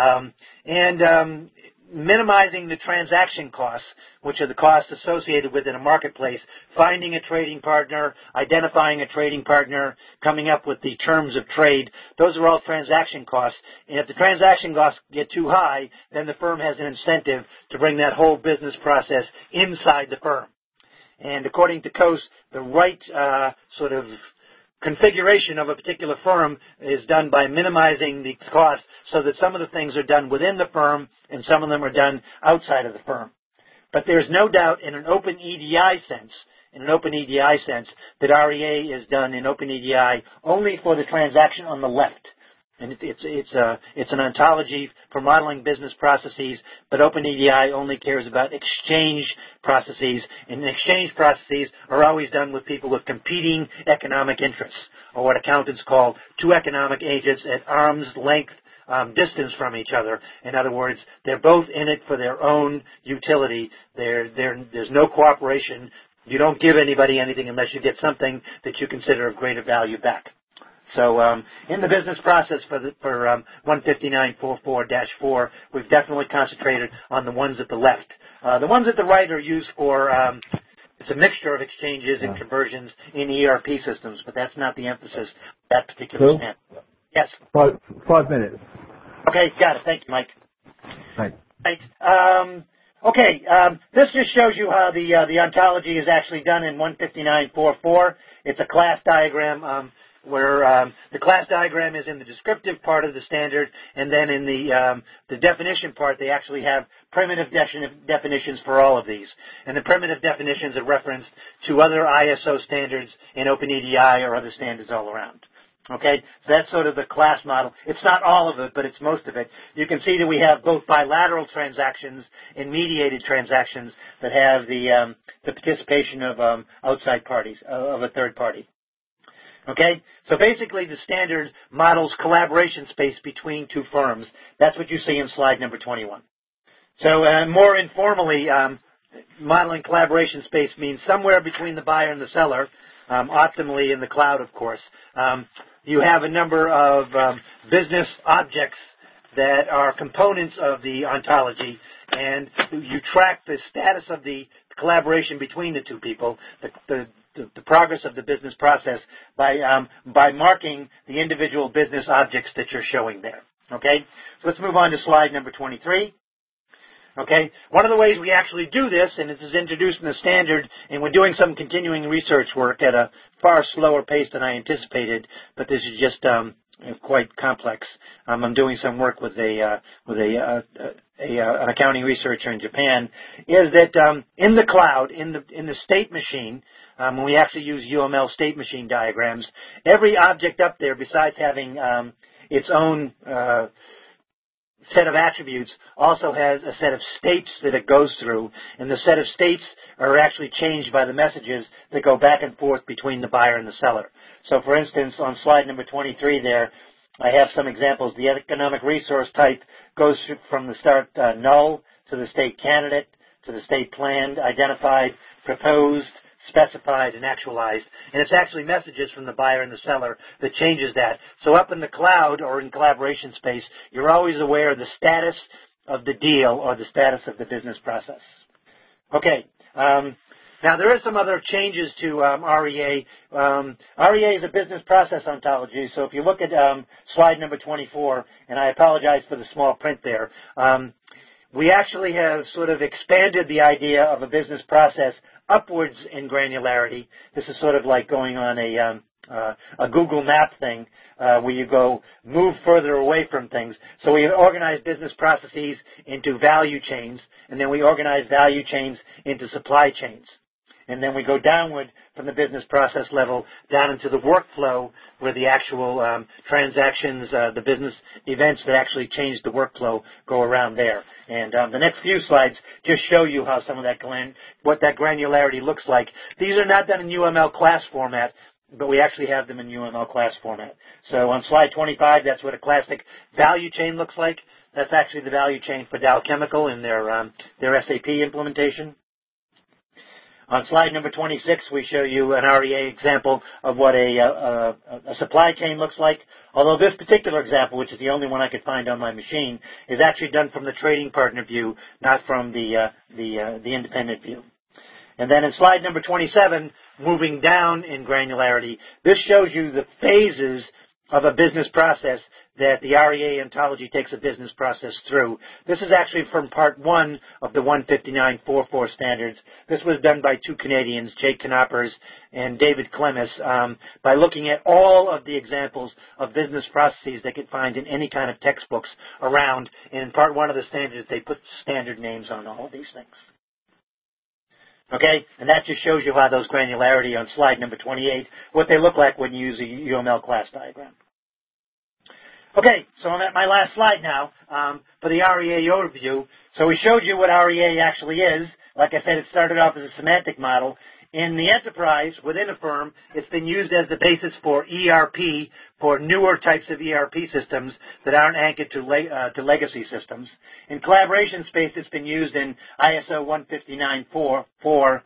B: Minimizing the transaction costs, which are the costs associated with in a marketplace, finding a trading partner, identifying a trading partner, coming up with the terms of trade, those are all transaction costs. And if the transaction costs get too high, then the firm has an incentive to bring that whole business process inside the firm. And according to Coase, the right sort of configuration of a particular firm is done by minimizing the cost so that some of the things are done within the firm and some of them are done outside of the firm. But there's no doubt in an open EDI sense, that REA is done in open EDI only for the transaction on the left. And it's an ontology for modeling business processes, but OpenEDI only cares about exchange processes, and exchange processes are always done with people with competing economic interests, or what accountants call two economic agents at arm's length distance from each other. In other words, they're both in it for their own utility. There's no cooperation. You don't give anybody anything unless you get something that you consider of greater value back. So in the business process for 159.44-4, we've definitely concentrated on the ones at the left. The ones at the right are used for, it's a mixture of exchanges and conversions in ERP systems, but that's not the emphasis of that particular stand. Yes?
A: 5 minutes.
B: Okay, got it. Thank you, Mike.
A: Thanks.
B: Right. This just shows you how the ontology is actually done in 159.4.4. It's a class diagram where the class diagram is in the descriptive part of the standard, and then in the definition part, they actually have primitive definitions for all of these. And the primitive definitions are referenced to other ISO standards in OpenEDI or other standards all around. Okay, so that's sort of the class model. It's not all of it, but it's most of it. You can see that we have both bilateral transactions and mediated transactions that have the participation of outside parties, of a third party. Okay, so basically the standard models collaboration space between two firms. That's what you see in slide number 21. So more informally, modeling collaboration space means somewhere between the buyer and the seller, optimally in the cloud, of course. You have a number of business objects that are components of the ontology, and you track the status of the collaboration between the two people, the progress of the business process by marking the individual business objects that you're showing there. Okay, so let's move on to slide number 23. Okay, one of the ways we actually do this, and this is introduced in the standard, and we're doing some continuing research work at a far slower pace than I anticipated, but this is just quite complex. I'm doing some work with an accounting researcher in Japan. Is that in the cloud, in the state machine, when we actually use UML state machine diagrams, every object up there, besides having its own set of attributes also has a set of states that it goes through, and the set of states are actually changed by the messages that go back and forth between the buyer and the seller. So for instance, on slide number 23 there, I have some examples. The economic resource type goes from the start null to the state candidate, to the state planned, identified, proposed, specified, and actualized. And it's actually messages from the buyer and the seller that changes that. So up in the cloud or in collaboration space, you're always aware of the status of the deal or the status of the business process. Okay. Now, there are some other changes to REA. REA is a business process ontology, so if you look at slide number 24, and I apologize for the small print there, we actually have sort of expanded the idea of a business process upwards in granularity. This is sort of like going on a Google map thing where you move further away from things. So we organize business processes into value chains, and then we organize value chains into supply chains. And then we go downward from the business process level down into the workflow where the actual transactions, the business events that actually change the workflow go around there. And the next few slides just show you how some of that what that granularity looks like. These are not done in UML class format, but we actually have them in UML class format. So on slide 25, that's what a classic value chain looks like. That's actually the value chain for Dow Chemical in their SAP implementation. On slide number 26, we show you an REA example of what a supply chain looks like. Although this particular example, which is the only one I could find on my machine, is actually done from the trading partner view, not from the independent view. And then in slide number 27, moving down in granularity, this shows you the phases of a business process that the REA ontology takes a business process through. This is actually from part 1 of the 159.4.4 standards. This was done by 2 Canadians, Jake Knoppers and David Clemis, by looking at all of the examples of business processes they could find in any kind of textbooks around. And in part 1 of the standards, they put standard names on all of these things. Okay, and that just shows you how those granularity on slide number 28, what they look like when you use a UML class diagram. Okay, so I'm at my last slide now for the REA overview. So we showed you what REA actually is. Like I said, it started off as a semantic model. In the enterprise, within a firm, it's been used as the basis for ERP, for newer types of ERP systems that aren't anchored to legacy systems. In collaboration space, it's been used in ISO 159.4,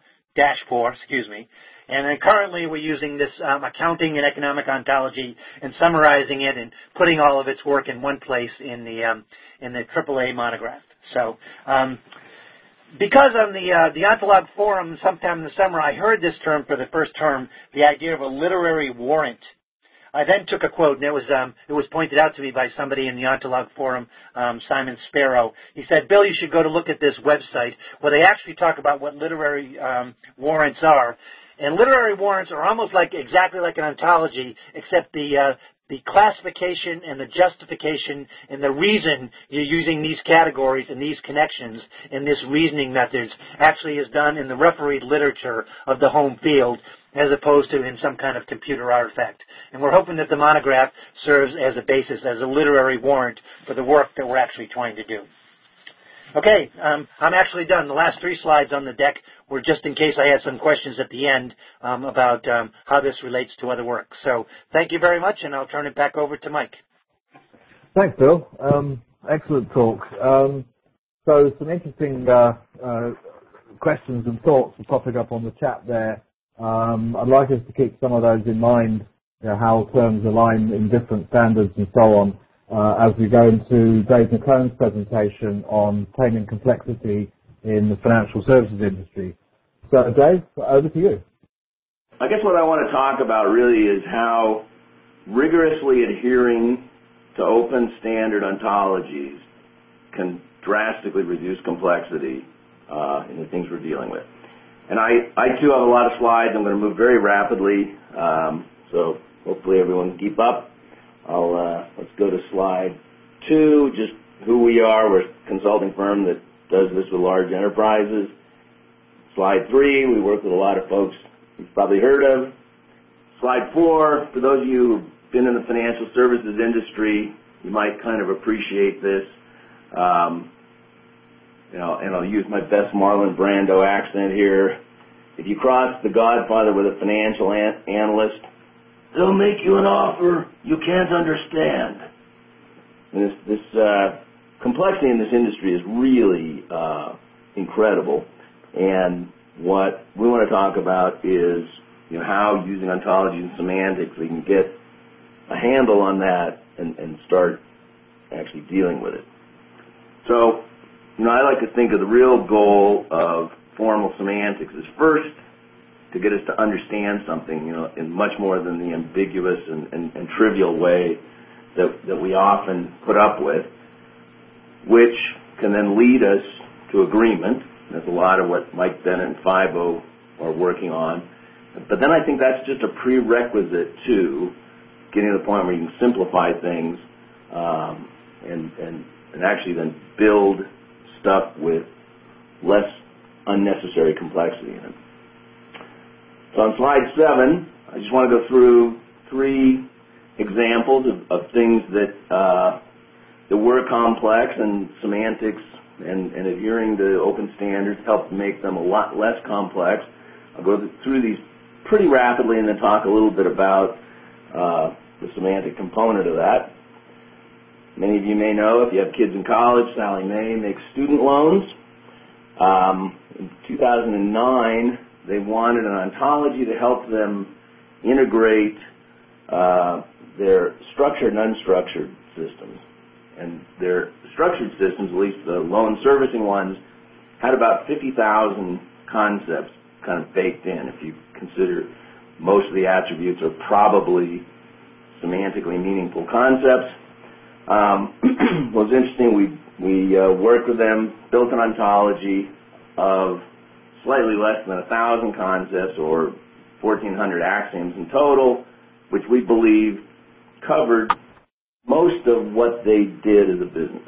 B: and then currently we're using this accounting and economic ontology and summarizing it and putting all of its work in one place in the AAA monograph. So because on the Ontolog forum sometime in the summer, I heard this term for the first term, the idea of a literary warrant. I then took a quote, and it was pointed out to me by somebody in the Ontolog forum, Simon Sparrow. He said, "Bill, you should go to look at this website where they actually talk about what literary warrants are." And literary warrants are almost exactly like an ontology, except the classification and the justification and the reason you're using these categories and these connections and this reasoning methods actually is done in the refereed literature of the home field as opposed to in some kind of computer artifact. And we're hoping that the monograph serves as a basis, as a literary warrant for the work that we're actually trying to do. Okay, I'm actually done. The last 3 slides on the deck were just in case I had some questions at the end about how this relates to other work. So thank you very much, and I'll turn it back over to Mike.
A: Thanks, Bill. Excellent talk. So some interesting questions and thoughts are popping up on the chat there. I'd like us to keep some of those in mind, how terms align in different standards and so on, as we go into Dave McCone's presentation on taming complexity in the financial services industry. So, Dave, over to you.
C: I guess what I want to talk about really is how rigorously adhering to open standard ontologies can drastically reduce complexity in the things we're dealing with. And I too have a lot of slides. I'm going to move very rapidly, so hopefully everyone can keep up. Let's go to slide 2, just who we are. We're a consulting firm that does this with large enterprises. Slide 3, we work with a lot of folks you've probably heard of. Slide 4, for those of you who've been in the financial services industry, you might kind of appreciate this. And I'll use my best Marlon Brando accent here. If you cross The Godfather with a financial analyst, they'll make you an offer you can't understand. And this complexity in this industry is really incredible. And what we want to talk about is how using ontology and semantics we can get a handle on that and start actually dealing with it. So, I like to think of the real goal of formal semantics is first to get us to understand something, in much more than the ambiguous and trivial way that we often put up with, which can then lead us to agreement. That's a lot of what Mike Bennett and FIBO are working on. But then I think that's just a prerequisite to getting to the point where you can simplify things and actually then build stuff with less unnecessary complexity in it. So on slide 7, I just want to go through 3 examples of things that were complex, and semantics and adhering to open standards helped make them a lot less complex. I'll go through these pretty rapidly and then talk a little bit about the semantic component of that. Many of you may know, if you have kids in college, Sallie Mae makes student loans. In 2009, they wanted an ontology to help them integrate their structured and unstructured systems. And their structured systems, at least the loan servicing ones, had about 50,000 concepts kind of baked in. If you consider most of the attributes are probably semantically meaningful concepts. What was interesting, we worked with them, built an ontology of slightly less than 1,000 concepts, or 1,400 axioms in total, which we believe covered most of what they did as a business.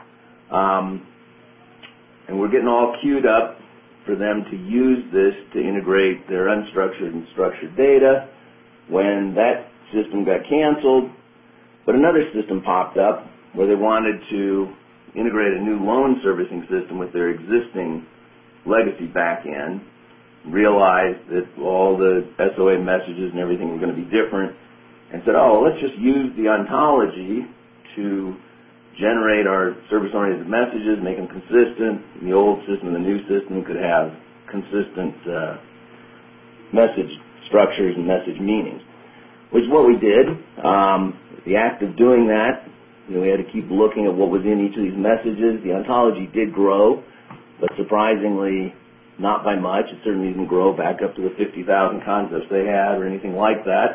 C: And we're getting all queued up for them to use this to integrate their unstructured and structured data. When that system got canceled, but another system popped up where they wanted to integrate a new loan servicing system with their existing legacy backend, realized that all the SOA messages and everything were going to be different, and said, let's just use the ontology to generate our service-oriented messages, make them consistent. The old system and the new system could have consistent message structures and message meanings, which is what we did. The act of doing that, we had to keep looking at what was in each of these messages. The ontology did grow, but surprisingly not by much. It certainly didn't grow back up to the 50,000 concepts they had or anything like that.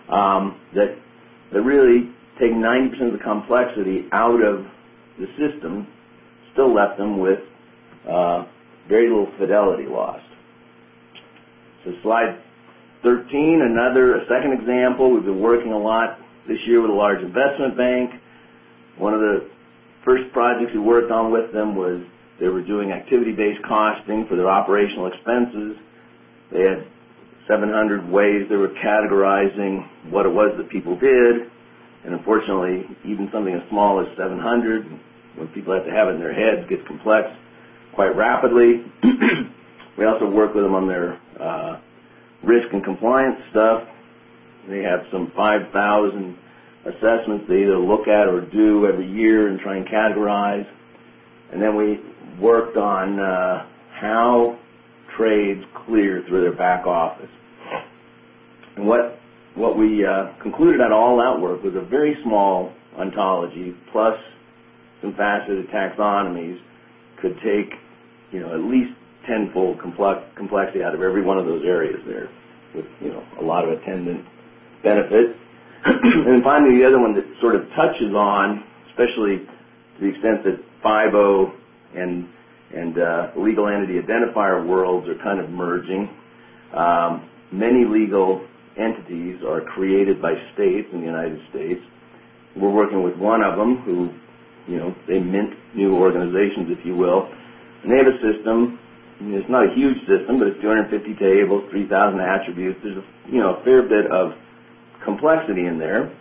C: That really take 90% of the complexity out of the system, still left them with very little fidelity lost. So slide 13, a second example. We've been working a lot this year with a large investment bank. One of the first projects we worked on with them was they were doing activity-based costing for their operational expenses. They had 700 ways they were categorizing what it was that people did. And unfortunately, even something as small as 700, when people have to have it in their heads, gets complex quite rapidly. We also work with them on their risk and compliance stuff. They have some 5,000 assessments they either look at or do every year and try and categorize. And then we worked on how trades clear through their back office. And what we concluded on all that work was a very small ontology plus some faceted taxonomies could take, at least tenfold complexity out of every one of those areas there, with, a lot of attendant benefit. And then finally, the other one that sort of touches on, especially to the extent that FIBO and legal entity identifier worlds are kind of merging. Many legal entities are created by states in the United States. We're working with one of them who, they mint new organizations, if you will. And they have a system. It's not a huge system, but it's 250 tables, 3,000 attributes. There's a fair bit of complexity in there.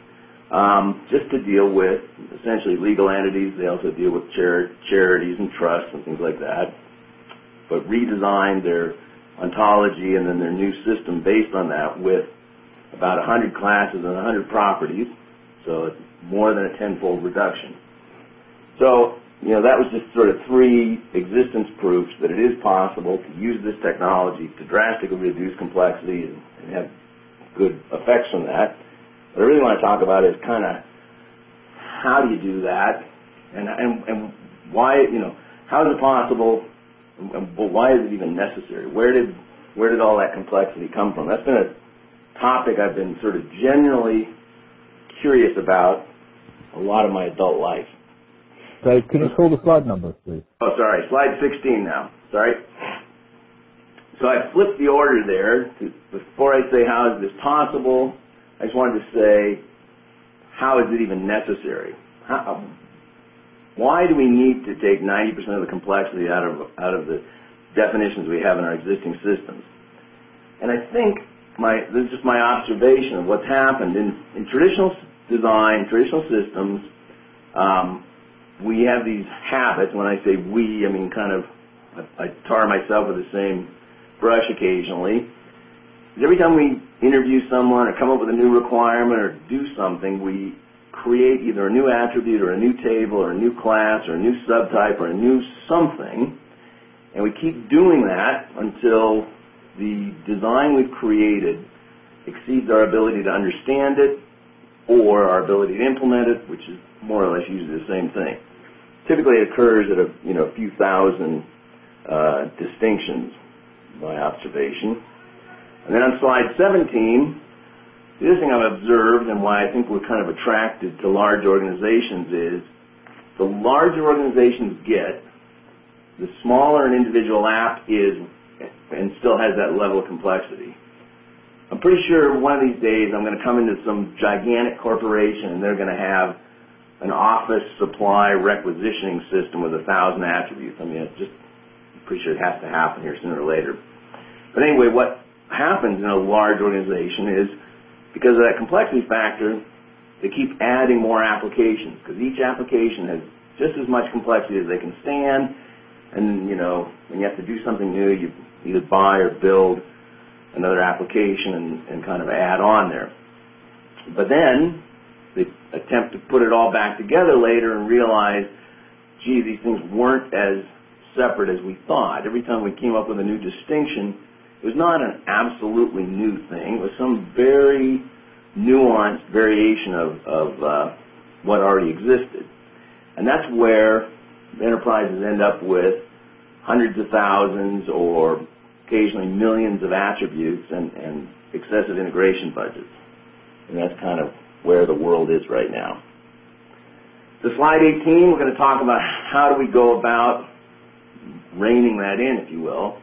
C: just to deal with essentially legal entities. They also deal with charities and trusts and things like that, but redesigned their ontology and then their new system based on that with about 100 classes and 100 properties, so it's more than a tenfold reduction. So, that was just sort of 3 existence proofs that it is possible to use this technology to drastically reduce complexity and have good effects from that. What I really want to talk about is kind of how do you do that, and why, how is it possible, and why is it even necessary? Where did all that complexity come from? That's been a topic I've been sort of generally curious about a lot of my adult life.
A: So can you call the slide numbers, please?
C: Oh, sorry. Slide 16 now. Sorry. So I flipped the order there. Before I say how is this possible, I just wanted to say, how is it even necessary? Why do we need to take 90% of the complexity out of the definitions we have in our existing systems? And I think this is just my observation of what's happened in traditional design, traditional systems. We have these habits. When I say we, I mean I tar myself with the same brush occasionally. Every time we interview someone or come up with a new requirement or do something, we create either a new attribute or a new table or a new class or a new subtype or a new something, and we keep doing that until the design we've created exceeds our ability to understand it or our ability to implement it, which is more or less usually the same thing. Typically it occurs at a few thousand distinctions, by observation. And then on slide 17, the other thing I've observed and why I think we're kind of attracted to large organizations is the larger organizations get, the smaller an individual app is and still has that level of complexity. I'm pretty sure one of these days I'm going to come into some gigantic corporation and they're going to have an office supply requisitioning system with 1,000 attributes. I mean, I'm pretty sure it has to happen here sooner or later. But anyway, what happens in a large organization is because of that complexity factor, they keep adding more applications because each application has just as much complexity as they can stand. And, when you have to do something new, you either buy or build another application and kind of add on there. But then they attempt to put it all back together later and realize, gee, these things weren't as separate as we thought. Every time we came up with a new distinction, it was not an absolutely new thing. It was some very nuanced variation of what already existed. And that's where enterprises end up with hundreds of thousands or occasionally millions of attributes and excessive integration budgets. And that's kind of where the world is right now. So slide 18, we're going to talk about how do we go about reining that in, if you will.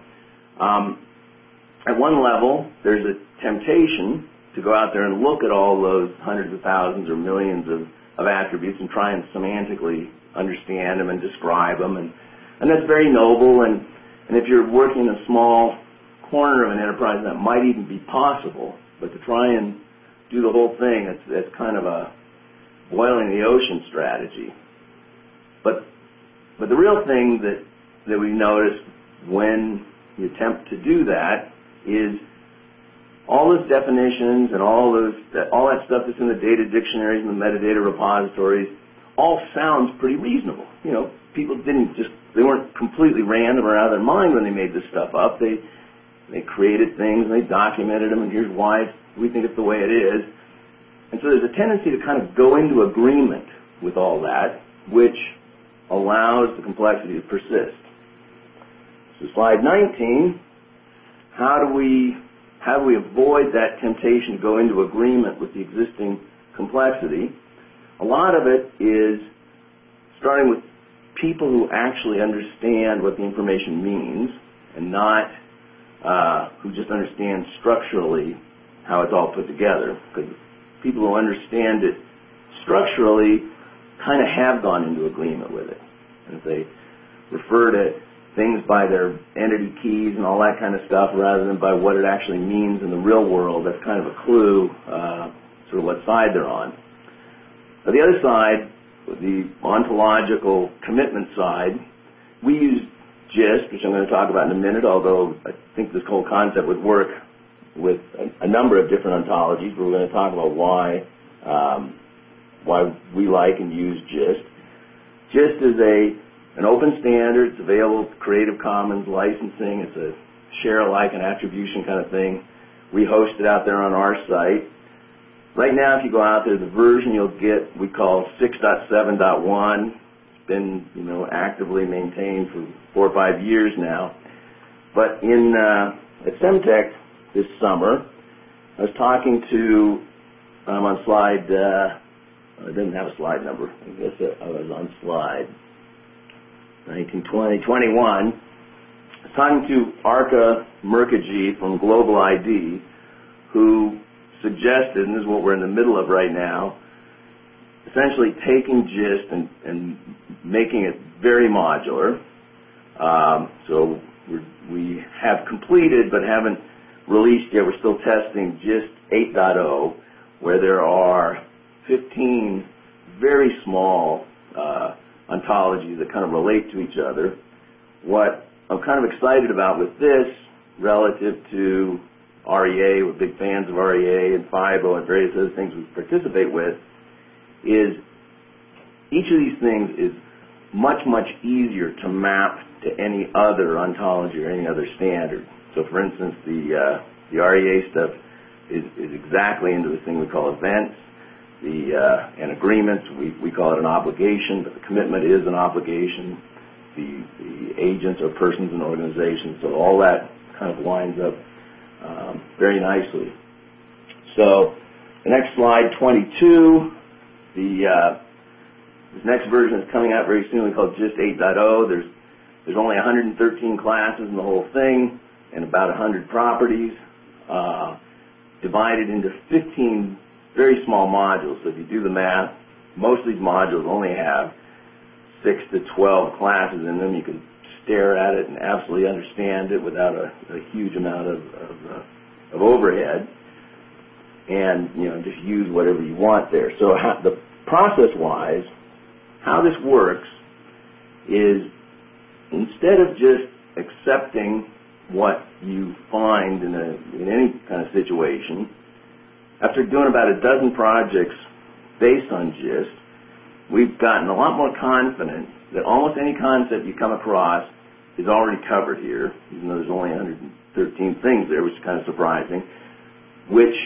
C: At one level, there's a temptation to go out there and look at all those hundreds of thousands or millions of attributes and try and semantically understand them and describe them. And that's very noble. And if you're working in a small corner of an enterprise, that might even be possible. But to try and do the whole thing, it's kind of a boiling the ocean strategy. But the real thing that we notice when you attempt to do that is all those definitions and all that stuff that's in the data dictionaries and the metadata repositories all sounds pretty reasonable. People they weren't completely random or out of their mind when they made this stuff up. They created things and they documented them, and here's why we think it's the way it is. And so there's a tendency to kind of go into agreement with all that, which allows the complexity to persist. So slide 19, how do we avoid that temptation to go into agreement with the existing complexity? A lot of it is starting with people who actually understand what the information means and not who just understand structurally how it's all put together. Because people who understand it structurally kind of have gone into agreement with it. And if they refer to things by their entity keys and all that kind of stuff rather than by what it actually means in the real world, that's kind of a clue sort of what side they're on. The other side, the ontological commitment side, we use GIST, which I'm going to talk about in a minute, although I think this whole concept would work with a number of different ontologies, but we're going to talk about why we like and use GIST. GIST is an open standard. It's available with Creative Commons licensing. It's a share-alike and attribution kind of thing. We host it out there on our site. Right now, if you go out there, the version you'll get we call 6.7.1. It's been, actively maintained for 4 or 5 years now. But at SEMTech this summer, I was talking to, on slide, I didn't have a slide number. I guess I was on slide 19, 20, 21. I was talking to Arka Mukherjee from Global ID, who suggested, and this is what we're in the middle of right now, essentially taking GIST and making it very modular. So we have completed but haven't released yet. We're still testing GIST 8.0, where there are 15 very small ontologies that kind of relate to each other. What I'm kind of excited about with this relative to REA, we're big fans of REA and FIBO and various other things we participate with, is each of these things is much, much easier to map to any other ontology or any other standard. So, for instance, the REA stuff is exactly into this thing we call events. And agreements, we call it an obligation, but the commitment is an obligation. The agents are persons and organizations, so all that kind of lines up very nicely. So, the next slide, 22, this next version is coming out very soon. We call it GIST 8.0. There's only 113 classes in the whole thing and about 100 properties, divided into 15 very small modules. So if you do the math, most of these modules only have 6 to 12 classes in them. You can stare at it and absolutely understand it without a huge amount of overhead, and just use whatever you want there. So the process-wise, how this works is instead of just accepting what you find in any kind of situation, after doing about a dozen projects based on GIST, we've gotten a lot more confident that almost any concept you come across is already covered here, even though there's only 113 things there, which is kind of surprising, which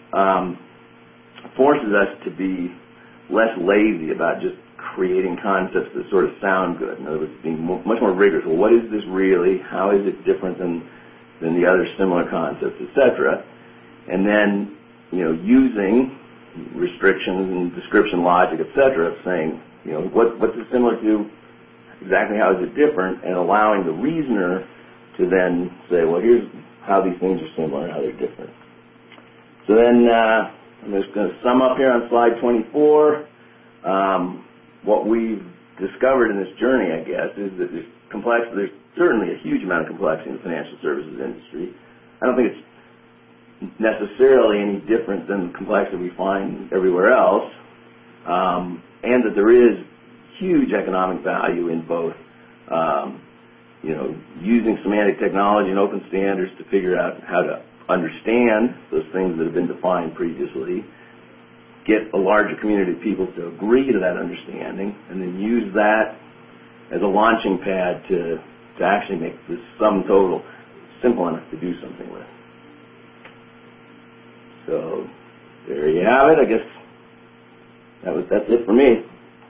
C: forces us to be less lazy about just creating concepts that sort of sound good. In other words, being much more rigorous. Well, what is this really? How is it different than the other similar concepts, etc.? And then, using restrictions and description logic, etc., saying, what's it similar to? Exactly how is it different? And allowing the reasoner to then say, well, here's how these things are similar and how they're different. So then I'm just going to sum up here on slide 24. What we've discovered in this journey, I guess, is that there's certainly a huge amount of complexity in the financial services industry. I don't think it's necessarily any different than the complexity we find everywhere else, and that there is huge economic value in both, using semantic technology and open standards to figure out how to understand those things that have been defined previously, get a larger community of people to agree to that understanding, and then use that as a launching pad to actually make this sum total simple enough to do something with. So there you have it. I guess that's it for me.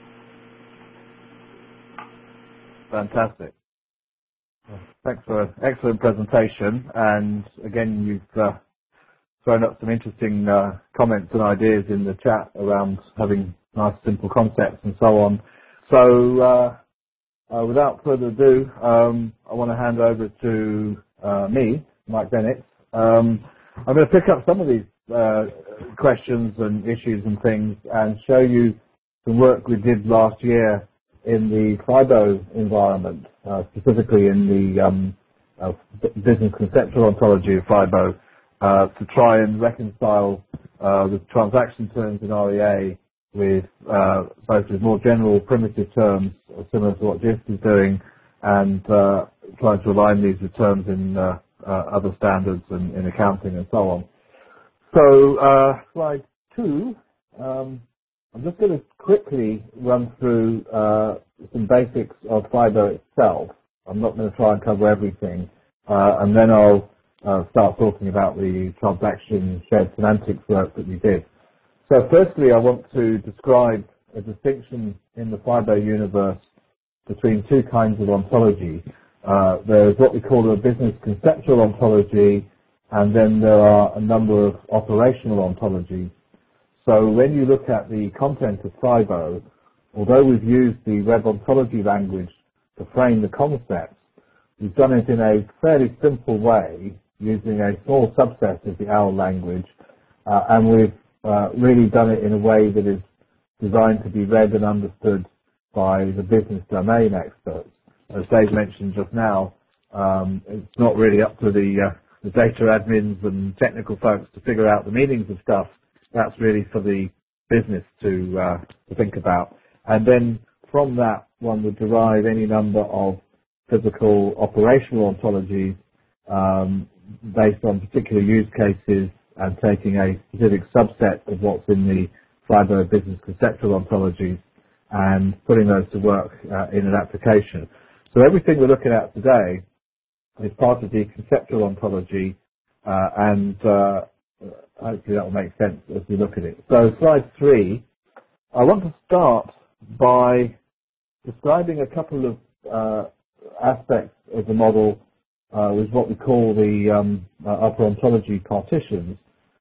A: Fantastic. Thanks for an excellent presentation. And again, you've thrown up some interesting comments and ideas in the chat around having nice, simple concepts and so on. So without further ado, I want to hand over to me, Mike Bennett. I'm going to pick up some of these questions and issues and things and show you some work we did last year in the FIBO environment, specifically in the business conceptual ontology of FIBO, to try and reconcile the transaction terms in REA with both with more general primitive terms similar to what GIST is doing, and trying to align these with terms in other standards and in accounting and so on. So slide 2, I'm just going to quickly run through some basics of FIBO itself. I'm not going to try and cover everything, and then I'll start talking about the transaction shared semantics work that we did. So firstly, I want to describe a distinction in the FIBO universe between two kinds of ontology. There's what we call a business conceptual ontology, and then there are a number of operational ontologies. So when you look at the content of FIBO, although we've used the web ontology language to frame the concepts, we've done it in a fairly simple way using a small subset of the OWL language, and we've really done it in a way that is designed to be read and understood by the business domain experts. As Dave mentioned just now, it's not really up to the data admins and technical folks to figure out the meanings of stuff. That's really for the business to think about. And then from that, one would derive any number of physical operational ontologies based on particular use cases and taking a specific subset of what's in the FIBO business conceptual ontologies and putting those to work in an application. So everything we're looking at today is part of the conceptual ontology, and hopefully that will make sense as we look at it. So slide 3, I want to start by describing a couple of aspects of the model with what we call the upper ontology partitions.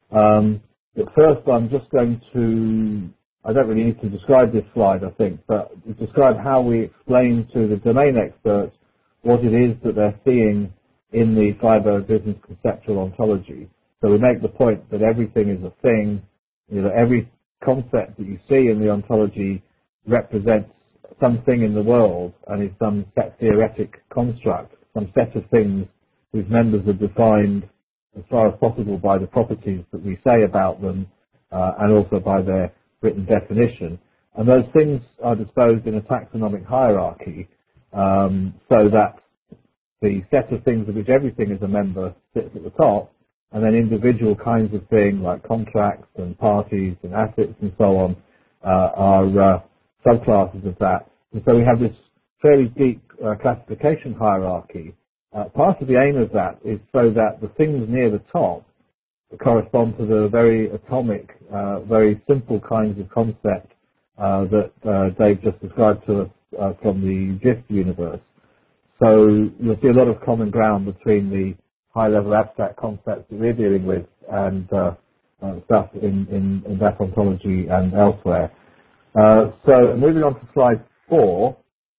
A: But first I'm just going to, I don't really need to describe this slide, I think, but describe how we explain to the domain experts what it is that they're seeing in the FIBO business conceptual ontology. So we make the point that everything is a thing, every concept that you see in the ontology represents something in the world and is some set theoretic construct, some set of things whose members are defined as far as possible by the properties that we say about them and also by their written definition. And those things are disposed in a taxonomic hierarchy so that the set of things of which everything is a member sits at the top, and then individual kinds of things like contracts and parties and assets and so on are subclasses of that. And so we have this fairly deep classification hierarchy. Part of the aim of that is so that the things near the top correspond to the very atomic, very simple kinds of concept that Dave just described to us from the GIST universe. So you'll see a lot of common ground between the high-level abstract concepts that we're dealing with and stuff in that ontology and elsewhere. So moving on to slide 4,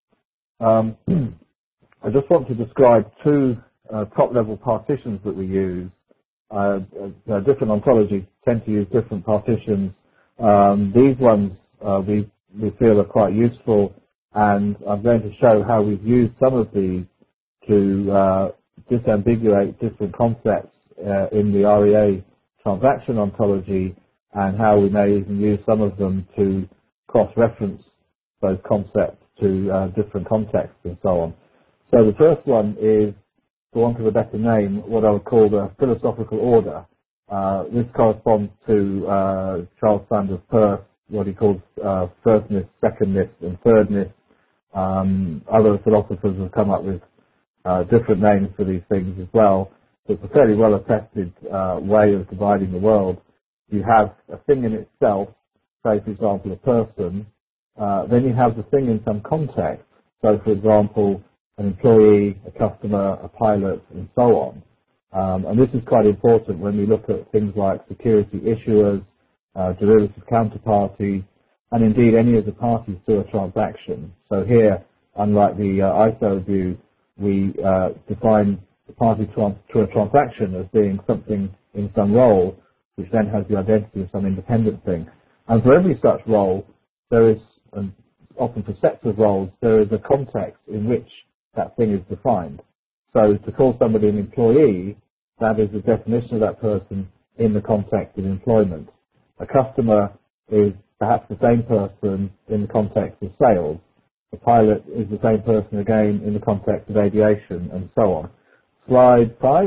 A: I just want to describe two top-level partitions that we use. Different ontologies tend to use different partitions. These ones we feel are quite useful, and I'm going to show how we've used some of these to disambiguate different concepts in the REA transaction ontology, and how we may even use some of them to cross-reference those concepts to different contexts and so on. So the first one is, for want of a better name, what I would call the philosophical order. This corresponds to Charles Sanders Peirce, what he calls firstness, secondness, and thirdness. Other philosophers have come up with different names for these things as well. So it's a fairly well-attested way of dividing the world. You have a thing in itself, say for example a person, then you have the thing in some context. So for example, an employee, a customer, a pilot, and so on. And this is quite important when we look at things like security issuers, derivative counterparties, and indeed any of the parties to a transaction. So here, unlike the ISO view, we define the party to a transaction as being something in some role, which then has the identity of some independent thing. And for every such role, there is, and often for sets of roles, there is a context in which that thing is defined. So to call somebody an employee, that is the definition of that person in the context of employment. A customer is perhaps the same person in the context of sales. The pilot is the same person again in the context of aviation, and so on. Slide 5.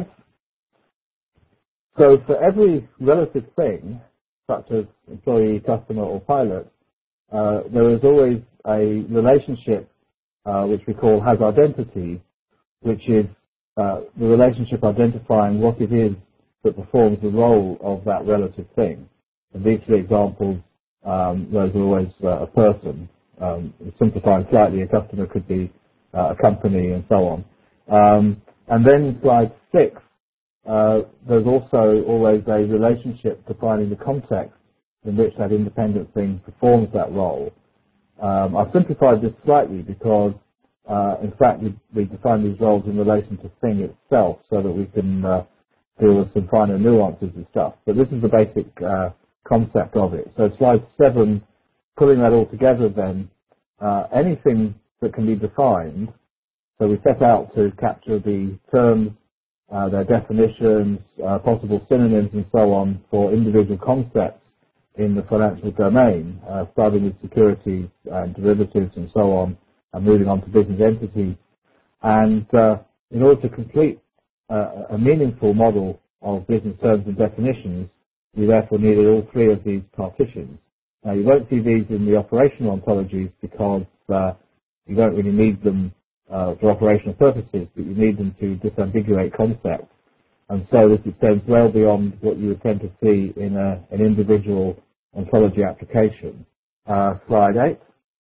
A: So for every relative thing, such as employee, customer, or pilot, there is always a relationship which we call has identity, which is the relationship identifying what it is that performs the role of that relative thing. In these three examples, those are always a person. Simplifying slightly, a customer could be a company, and so on. And then slide 6, there's also always a relationship defining the context in which that independent thing performs that role. I've simplified this slightly because, in fact, we define these roles in relation to thing itself so that we can deal with some finer nuances and stuff. But this is the basic concept of it. So slide 7, putting that all together then, anything that can be defined, so we set out to capture the terms, their definitions, possible synonyms and so on for individual concepts in the financial domain, starting with securities and derivatives and so on, and moving on to business entities. And in order to complete a meaningful model of business terms and definitions, we therefore needed all three of these partitions. Now, you won't see these in the operational ontologies because you don't really need them for operational purposes, but you need them to disambiguate concepts. And so this extends well beyond what you would tend to see in an individual ontology application. Slide 8.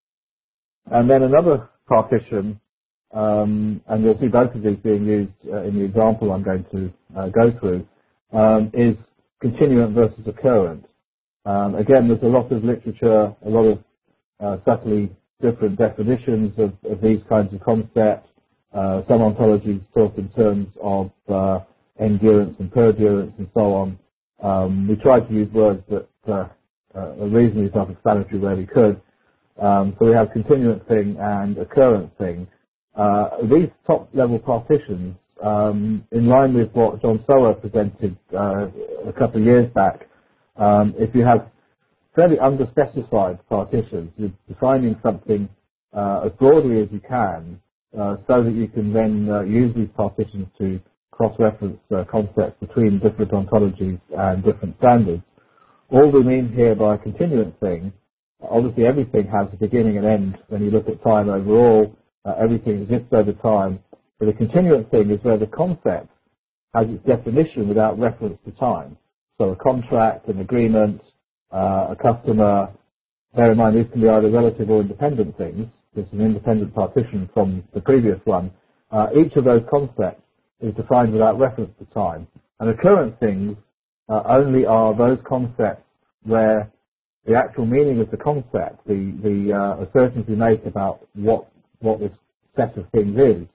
A: And then another partition, and you'll see both of these being used in the example I'm going to go through, is continuant versus occurrent. Again, there's a lot of literature, a lot of subtly different definitions of these kinds of concepts. Some ontologies talk in terms of endurance and perdurance and so on. We tried to use words that are reasonably self-explanatory where we could. So we have continuant thing and occurrent thing. These top-level partitions, in line with what John Sower presented a couple of years back, if you have fairly underspecified partitions, you're defining something as broadly as you can so that you can then use these partitions to cross-reference concepts between different ontologies and different standards. All we mean here by a continuant thing, obviously everything has a beginning and end when you look at time overall, everything exists over time, but a continuant thing is where the concept has its definition without reference to time. So a contract, an agreement, a customer, bear in mind these can be either relative or independent things. There's an independent partition from the previous one. Each of those concepts is defined without reference to time. And occurrent things only are those concepts where the actual meaning of the concept, the assertions we make about what this set of things is,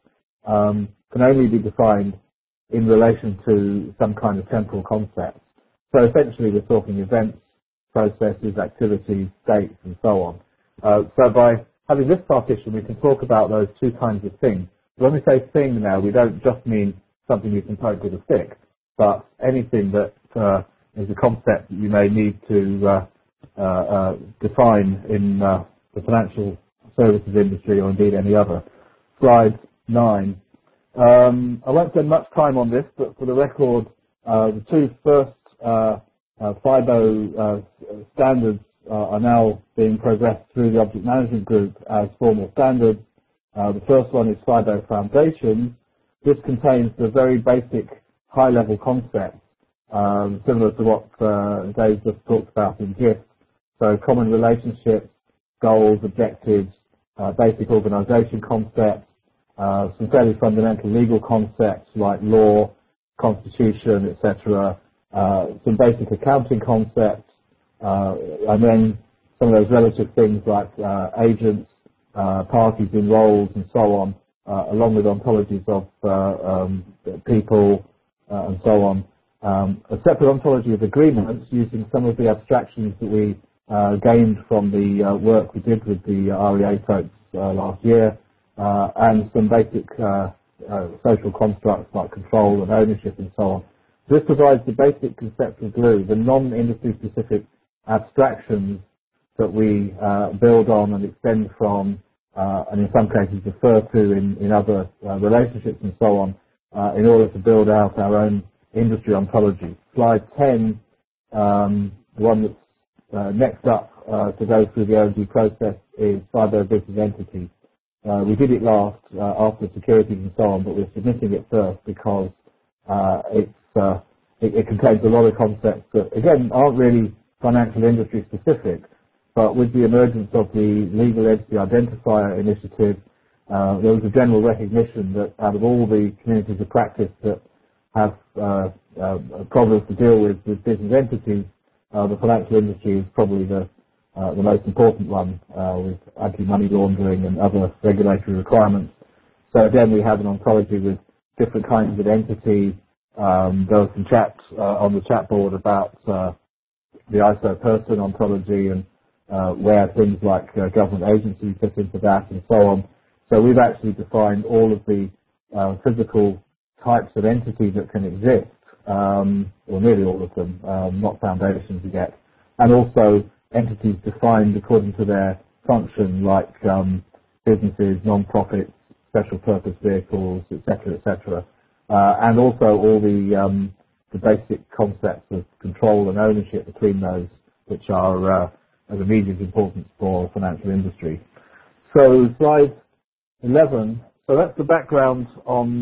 A: can only be defined in relation to some kind of temporal concept. So essentially we're talking events, processes, activities, states, and so on. So by having this partition, we can talk about those two kinds of things. When we say thing now, we don't just mean something you can poke with a stick, but anything that is a concept that you may need to define in the financial services industry or indeed any other. Slide 9. I won't spend much time on this, but for the record, the two first FIBO standards are now being progressed through the Object Management Group as formal standards. The first one is FIBO Foundation. This contains the very basic high-level concepts, similar to what Dave just talked about in GIFT. So common relationships, goals, objectives, basic organization concepts, some fairly fundamental legal concepts like law, constitution, etc., some basic accounting concepts, and then some of those relative things like agents, parties in roles, and so on, along with ontologies of people and so on. A separate ontology of agreements using some of the abstractions that we gained from the work we did with the REA folks last year, and some basic social constructs like control and ownership and so on. This provides the basic conceptual glue, the non-industry specific abstractions that we build on and extend from, and in some cases refer to in other relationships and so on, in order to build out our own industry ontology. Slide 10, the one that's next up to go through the OMG process is FIBO business entities. We did it last after securities and so on, but we're submitting it first because it contains a lot of concepts that, again, aren't really financial industry specific, but with the emergence of the Legal Entity Identifier initiative, there was a general recognition that out of all the communities of practice that have problems to deal with business entities, the financial industry is probably the most important one, with anti-money laundering and other regulatory requirements. So again, we have an ontology with different kinds of entities. There was some chat on the chat board about the ISO person ontology and where things like government agencies fit into that and so on. So we've actually defined all of the physical types of entities that can exist, or nearly all of them, not foundations yet, and also entities defined according to their function, like businesses, non-profits, special purpose vehicles, etc., etc., and also all the basic concepts of control and ownership between those, which are of immediate importance for financial industry. So slide 11. So that's the background on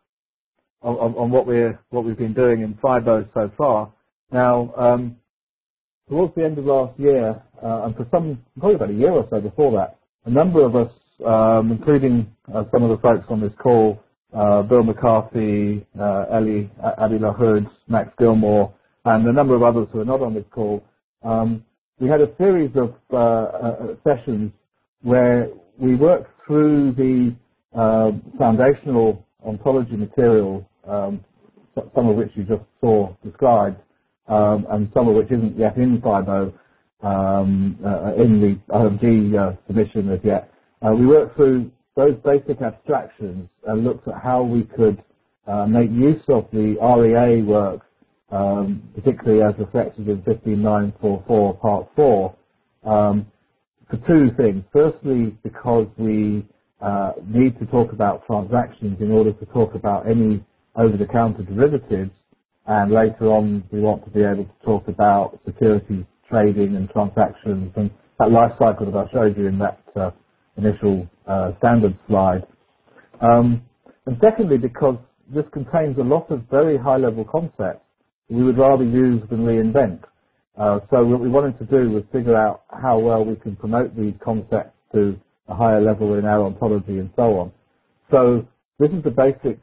A: what we've been doing in FIBO so far. Now, towards the end of last year, and for probably about a year or so before that, a number of us, including some of the folks on this call, Bill McCarthy, Abby LaHood, Max Gilmore, and a number of others who are not on this call, we had a series of sessions where we worked through the foundational ontology material, some of which you just saw described, and some of which isn't yet in FIBO, in the OMG submission as yet. We worked through those basic abstractions and looked at how we could make use of the REA work, particularly as reflected in 15944 Part 4, for two things. Firstly, because we need to talk about transactions in order to talk about any over-the-counter derivatives, and later on we want to be able to talk about securities trading and transactions and that life cycle that I showed you in that initial standard slide. And secondly, because this contains a lot of very high-level concepts we would rather use than reinvent. So what we wanted to do was figure out how well we can promote these concepts to a higher level in our ontology and so on. So this is the basic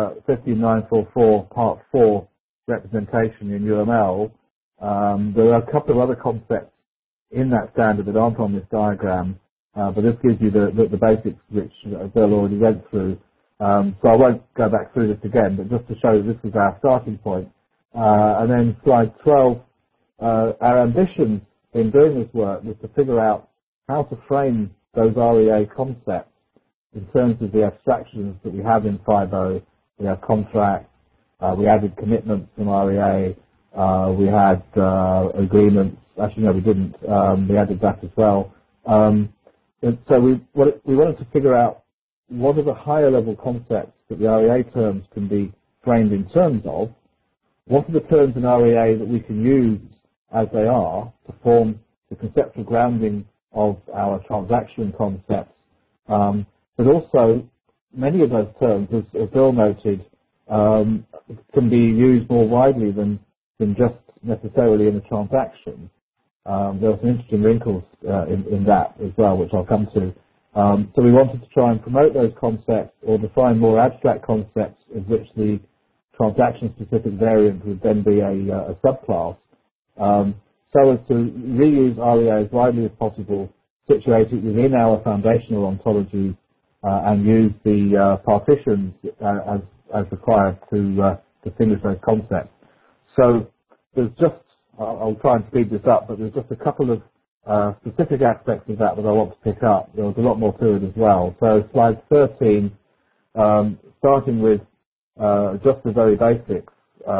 A: 15944 Part 4 representation in UML. There are a couple of other concepts in that standard that aren't on this diagram, but this gives you the basics which Bill already went through. So I won't go back through this again, but just to show this is our starting point. And then slide 12, our ambition in doing this work was to figure out how to frame those REA concepts in terms of the abstractions that we have in FIBO. We have contracts, we added commitments from REA, we had agreements. Actually, no, we didn't. We added that as well. And so we wanted to figure out what are the higher level concepts that the REA terms can be framed in terms of. What are the terms in REA that we can use as they are to form the conceptual grounding of our transaction concepts? But also, many of those terms, as Bill noted, can be used more widely than just necessarily in a transaction. There are some interesting wrinkles in that as well, which I'll come to. So we wanted to try and promote those concepts or define more abstract concepts of which the transaction-specific variant would then be a subclass, so as to reuse REA as widely as possible, situate it within our foundational ontology, and use the partitions as required to distinguish those concepts. So there's just, I'll try and speed this up, but there's just a couple of specific aspects of that I want to pick up. There was a lot more to it as well. So slide 13, starting with just the very basics.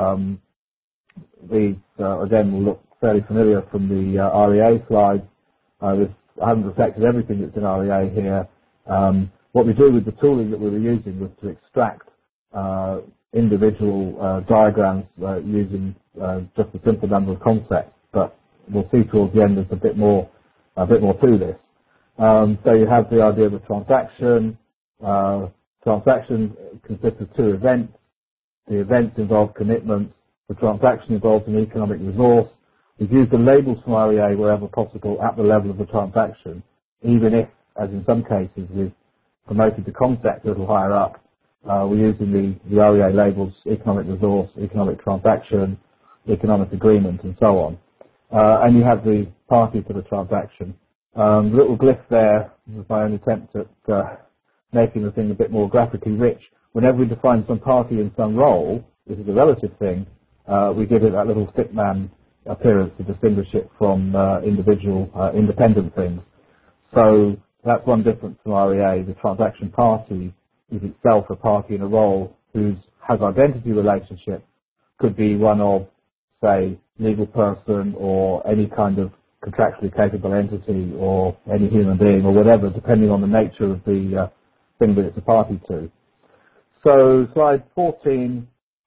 A: These, again, will look fairly familiar from the REA slides. I haven't reflected everything that's in REA here. What we do with the tooling that we were using was to extract individual diagrams using just a simple number of concepts, but we'll see towards the end there's a bit more to this. So you have the idea of a transaction. Transaction consists of two events. The events involve commitments. The transaction involves an economic resource. We've used the labels from REA wherever possible at the level of the transaction, even if, as in some cases, we've promoted the concept a little higher up. We're using the REA labels, economic resource, economic transaction, economic agreement, and so on. And you have the party for the transaction. The little glyph there was my own attempt at making the thing a bit more graphically rich. Whenever we define some party in some role, this is a relative thing, we give it that little stickman appearance to distinguish it from individual independent things. So that's one difference from REA. The transaction party is itself a party in a role who has identity relationship, could be one of, say, legal person or any kind of contractually capable entity or any human being or whatever, depending on the nature of the thing that it's a party to. So slide 14,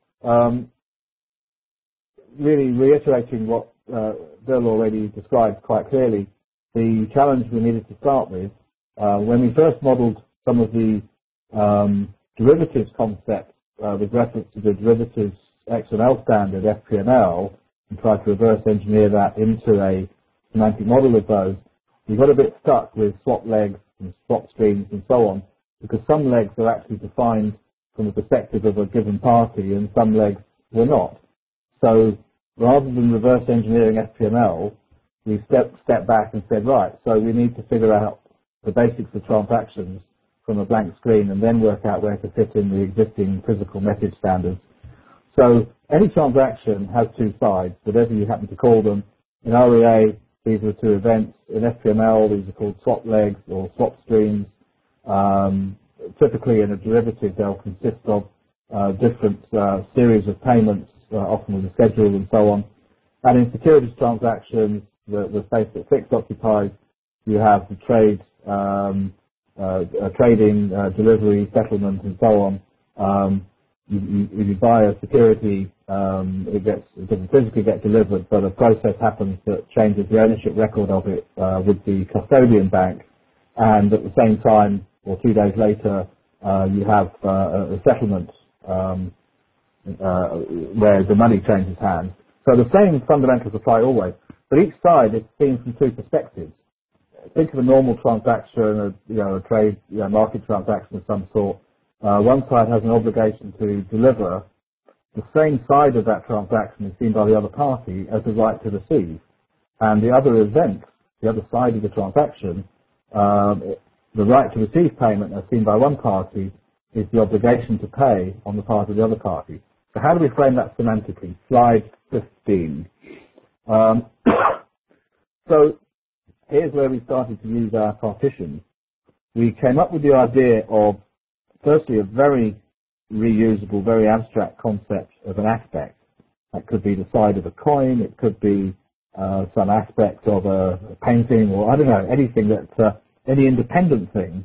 A: really reiterating what Bill already described quite clearly, the challenge we needed to start with. When we first modeled some of the derivatives concepts with reference to the derivatives XML standard, FPML, and tried to reverse engineer that into a semantic model of those, we got a bit stuck with swap legs and swap streams and so on, because some legs are actually defined from the perspective of a given party and some legs were not. So rather than reverse engineering FPML, we stepped back and said, right, so we need to figure out the basics of transactions from a blank screen and then work out where to fit in the existing physical message standards. So any transaction has two sides, whatever you happen to call them. In REA, these are two events. In FPML, these are called swap legs or swap streams. Typically in a derivative, they'll consist of different series of payments, often with a schedule and so on. And in securities transactions, the space that FIX occupies, you have the trade, trading, delivery, settlement, and so on. You buy a security, it doesn't physically get delivered, but a process happens that changes the ownership record of it with the custodian bank, and at the same time, or 2 days later, you have a settlement where the money changes hands. So the same fundamentals apply always, but each side is seen from two perspectives. Think of a normal transaction, a trade, market transaction of some sort. One side has an obligation to deliver. The same side of that transaction is seen by the other party as the right to receive. And the other event, the other side of the transaction, the right to receive payment as seen by one party is the obligation to pay on the part of the other party. So how do we frame that semantically? Slide 15. So here's where we started to use our partitions. We came up with the idea of, firstly, a very reusable, very abstract concept of an aspect. That could be the side of a coin, it could be some aspect of a painting, or I don't know, anything that, any independent thing.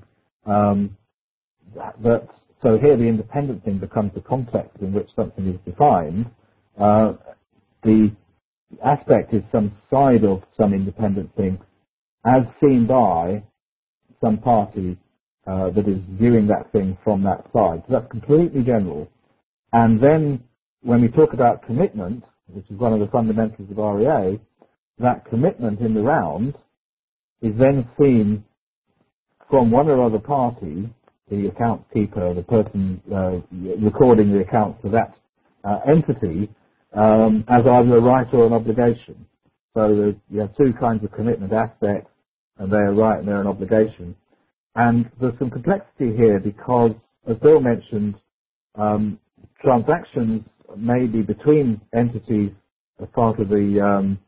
A: So here the independent thing becomes the context in which something is defined. The aspect is some side of some independent thing as seen by some party that is viewing that thing from that side. So that's completely general. And then when we talk about commitment, which is one of the fundamentals of REA, that commitment in the round is then seen from one or other party, the account keeper, the person recording the accounts for that entity, as either a right or an obligation. So you have two kinds of commitment aspects, and they're a right and they're an obligation. And there's some complexity here because, as Bill mentioned, transactions may be between entities as part of the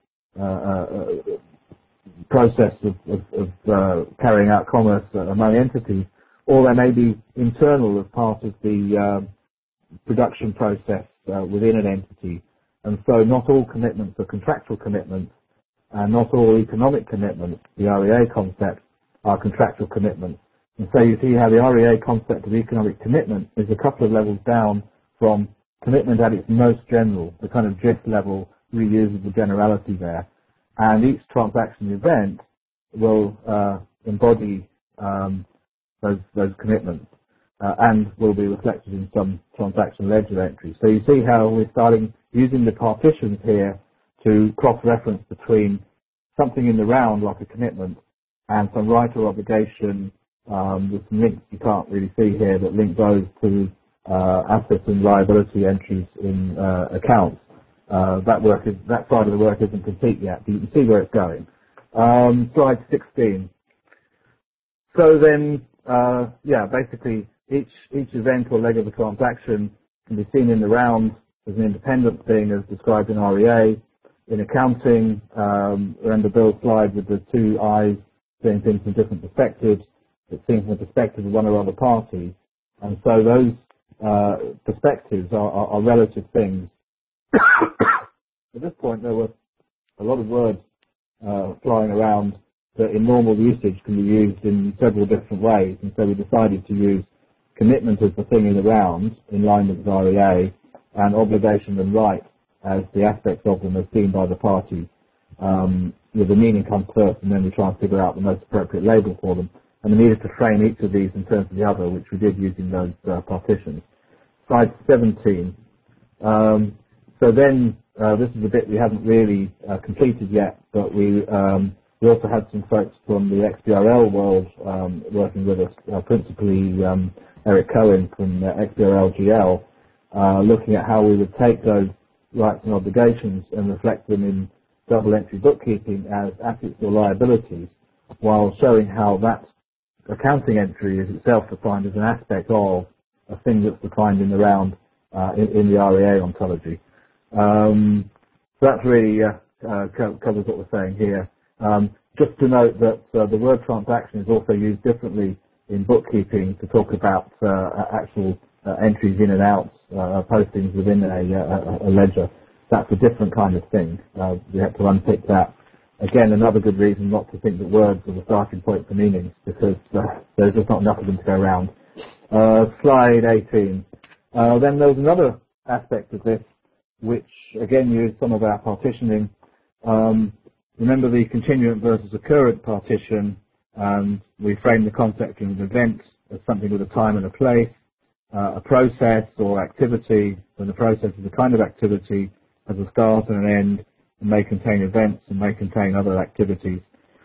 A: process of carrying out commerce among entities, or they may be internal as part of the production process within an entity. And so not all commitments are contractual commitments, and not all economic commitments, the REA concept, are contractual commitments. And so you see how the REA concept of economic commitment is a couple of levels down from commitment at its most general, the kind of drift level, reusable generality there. And each transaction event will embody those commitments and will be reflected in some transaction ledger entries. So you see how we're starting using the partitions here to cross-reference between something in the round, like a commitment, and some right or obligation with some links you can't really see here that link those to assets and liability entries in accounts. That side of the work isn't complete yet, but you can see where it's going. Slide 16. So then, basically each event or leg of the transaction can be seen in the round as an independent thing as described in REA. In accounting, remember Bill's slide with the two eyes seeing things from different perspectives, it's seen from the perspective of one or other party. And so those perspectives are relative things. At this point, there were a lot of words flying around that in normal usage can be used in several different ways. And so we decided to use commitment as the thing in the round, in line with REA, and obligation and right as the aspects of them as seen by the parties. The meaning comes first, and then we try and figure out the most appropriate label for them. And we needed to frame each of these in terms of the other, which we did using those partitions. Slide 17. So then, this is a bit we haven't really completed yet, but we also had some folks from the XBRL world working with us, principally Eric Cohen from XBRL GL, looking at how we would take those rights and obligations and reflect them in double entry bookkeeping as assets or liabilities, while showing how that accounting entry is itself defined as an aspect of a thing that's defined in the round in the REA ontology. So that really covers what we're saying here. Just to note that the word transaction is also used differently in bookkeeping to talk about actual entries in and out, postings within a ledger. That's a different kind of thing. We have to unpick that. Again, another good reason not to think that words are the starting point for meanings, because there's just not enough of them to go around. Slide 18. Then there was another aspect of this, which again used some of our partitioning. Remember the continuant versus occurrent partition, and we framed the concept of an event as something with a time and a place, a process or activity, and the process is a kind of activity, has a start and an end, and may contain events and may contain other activities.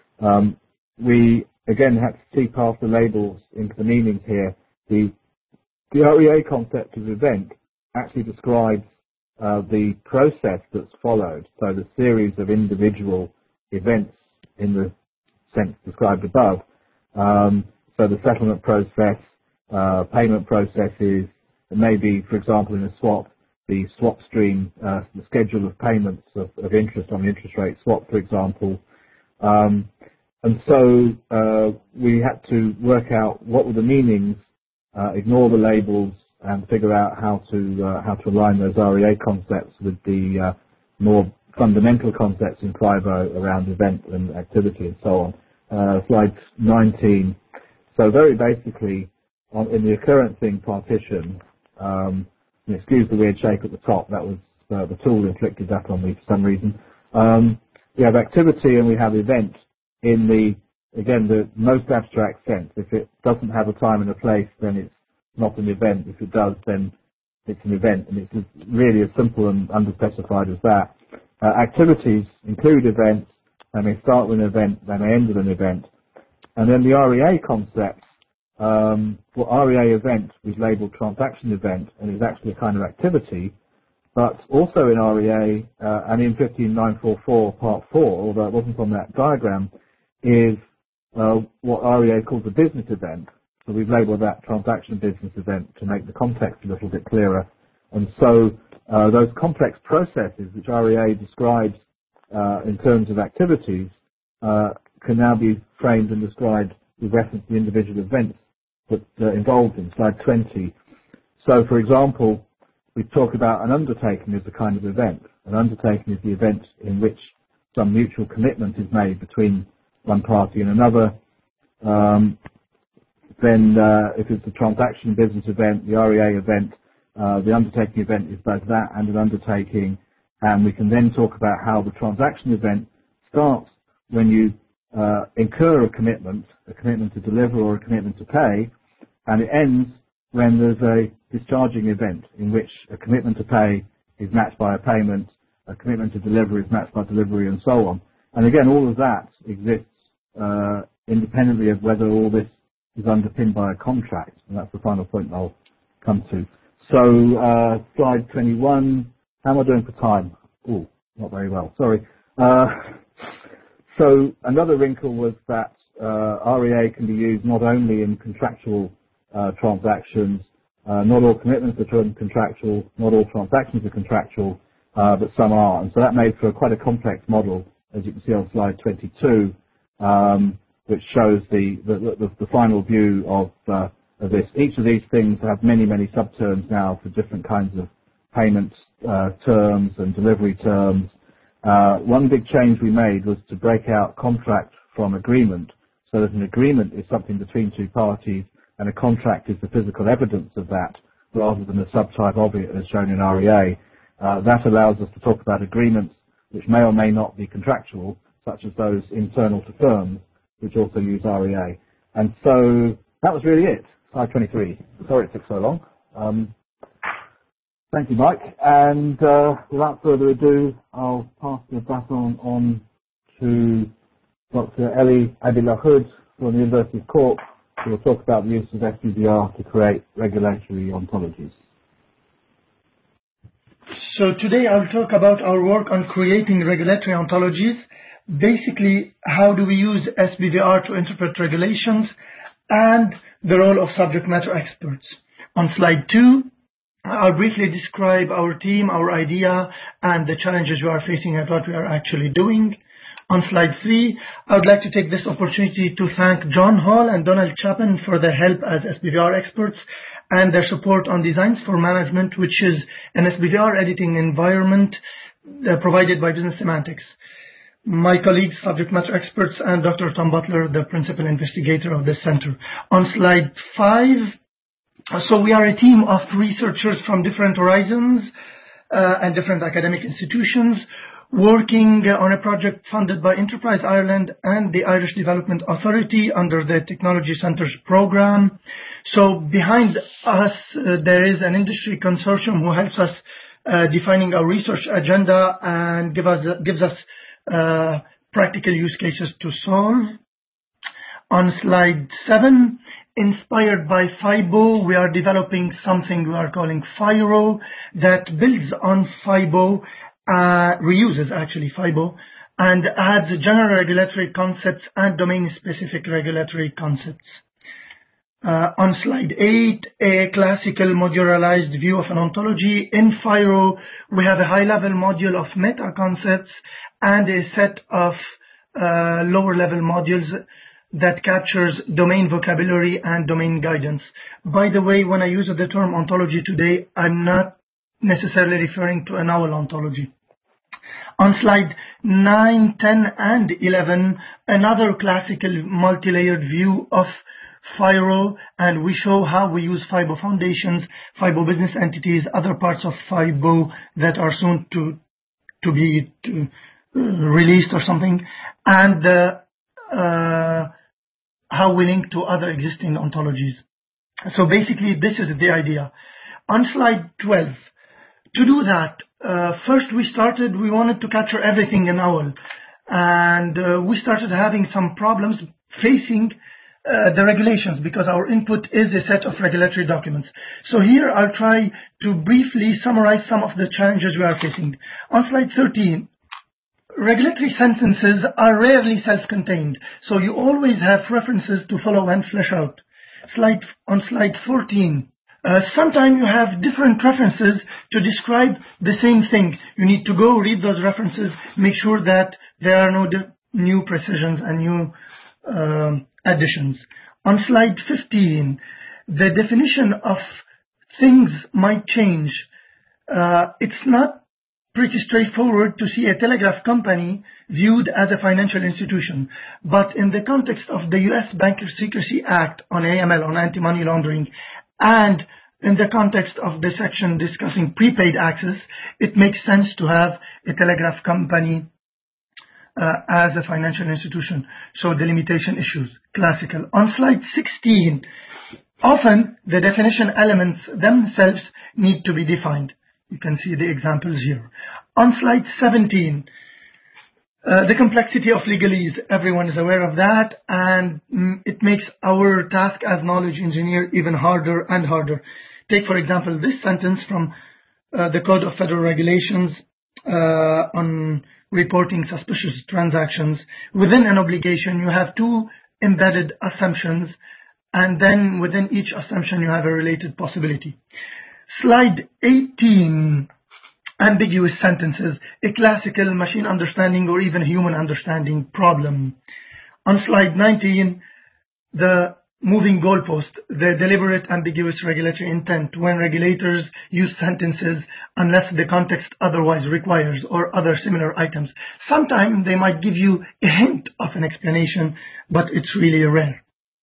A: We again had to see past the labels into the meanings here. The REA concept of event actually describes the process that's followed, so the series of individual events in the sense described above. So the settlement process, payment processes, maybe, for example, in a swap, the swap stream, the schedule of payments of interest on the interest rate swap, for example. And so we had to work out what were the meanings, ignore the labels, and figure out how to align those REA concepts with the more fundamental concepts in FIBO around event and activity and so on. Slide 19. So very basically, in the occurrent thing partition, excuse the weird shape at the top, that was the tool inflicted that on me for some reason. We have activity and we have event in the most abstract sense. If it doesn't have a time and a place, then it's not an event. If it does, then it's an event, and it's really as simple and underspecified as that. Activities include events. They may start with an event, they may end with an event. And then the REA concept, for REA event, we've labeled transaction event, and it's actually a kind of activity. But also in REA, and in 15944 Part 4, although it wasn't on that diagram, is what REA calls a business event. So we've labeled that transaction business event to make the context a little bit clearer. And so those complex processes which REA describes in terms of activities can now be framed and described with reference to the individual events that are involved in. Slide 20. So, for example, we talk about an undertaking as a kind of event. An undertaking is the event in which some mutual commitment is made between one party and another, then if it's a transaction business event, the REA event, the undertaking event is both that and an undertaking, and we can then talk about how the transaction event starts when you incur a commitment to deliver or a commitment to pay, and it ends when there's a discharging event in which a commitment to pay is matched by a payment, a commitment to deliver is matched by delivery, and so on. And again, all of that exists independently of whether all this is underpinned by a contract, and that's the final point I'll come to. So, slide 21, how am I doing for time? Oh, not very well, sorry. So another wrinkle was that REA can be used not only in contractual transactions, not all commitments are contractual, not all transactions are contractual, but some are. And so that made for quite a complex model, as you can see on slide 22, which shows the final view of this. Each of these things have many, many subterms now for different kinds of payment terms and delivery terms. One big change we made was to break out contract from agreement, so that an agreement is something between two parties and a contract is the physical evidence of that, rather than a subtype of it as shown in REA. That allows us to talk about agreements which may or may not be contractual, such as those internal to firms, which also use REA. And so that was really it, slide 23. Sorry it took so long. Thank you, Mike. And without further ado, I'll pass the baton on to Dr. Eli Abilahoud from the University of Cork, who will talk about the use of SBDR to create regulatory ontologies.
D: So today I'll talk about our work on creating regulatory ontologies. Basically, how do we use SBDR to interpret regulations and the role of subject matter experts. On slide 2, I'll briefly describe our team, our idea, and the challenges we are facing and what we are actually doing. On slide 3, I would like to take this opportunity to thank John Hall and Donald Chapin for their help as SBDR experts and their support on Designs for Management, which is an SBDR editing environment provided by Business Semantics. My colleagues, subject matter experts, and Dr. Tom Butler, the principal investigator of this center. On slide 5, so we are a team of researchers from different horizons and different academic institutions working on a project funded by Enterprise Ireland and the Irish Development Authority under the Technology Centres program. So behind us, there is an industry consortium who helps us defining our research agenda and gives us practical use cases to solve. On slide 7, inspired by FIBO, we are developing something we are calling FIRO that builds on FIBO, reuses actually FIBO, and adds general regulatory concepts and domain-specific regulatory concepts. On slide 8, a classical modularized view of an ontology. In FIRO, we have a high-level module of meta-concepts and a set of lower-level modules that captures domain vocabulary and domain guidance. By the way, when I use the term ontology today, I'm not necessarily referring to a novel ontology. On slide 9, 10, and 11, another classical multi-layered view of FIRO, and we show how we use FIBO foundations, FIBO business entities, other parts of FIBO that are soon to be released or something, and how we link to other existing ontologies. So basically, this is the idea. On slide 12, to do that, first we wanted to capture everything in OWL, and we started having some problems facing the regulations because our input is a set of regulatory documents. So here I'll try to briefly summarize some of the challenges we are facing. On slide 13, regulatory sentences are rarely self-contained, so you always have references to follow and flesh out. On slide 14, sometimes you have different references to describe the same thing. You need to go read those references, make sure that there are no new precisions and new additions. On slide 15, the definition of things might change. It's not pretty straightforward to see a telegraph company viewed as a financial institution. But in the context of the U.S. Banking Secrecy Act on AML, on anti-money laundering, and in the context of the section discussing prepaid access, it makes sense to have a telegraph company as a financial institution. So the limitation issues, classical. On slide 16, often the definition elements themselves need to be defined. You can see the examples here. On slide 17, the complexity of legalese, everyone is aware of that, and it makes our task as knowledge engineer even harder and harder. Take, for example, this sentence from the Code of Federal Regulations on reporting suspicious transactions. Within an obligation, you have two embedded assumptions, and then within each assumption, you have a related possibility. Slide 18, ambiguous sentences, a classical machine understanding or even human understanding problem. On slide 19, the moving goalpost, the deliberate ambiguous regulatory intent, when regulators use sentences unless the context otherwise requires, or other similar items. Sometimes they might give you a hint of an explanation, but it's really rare.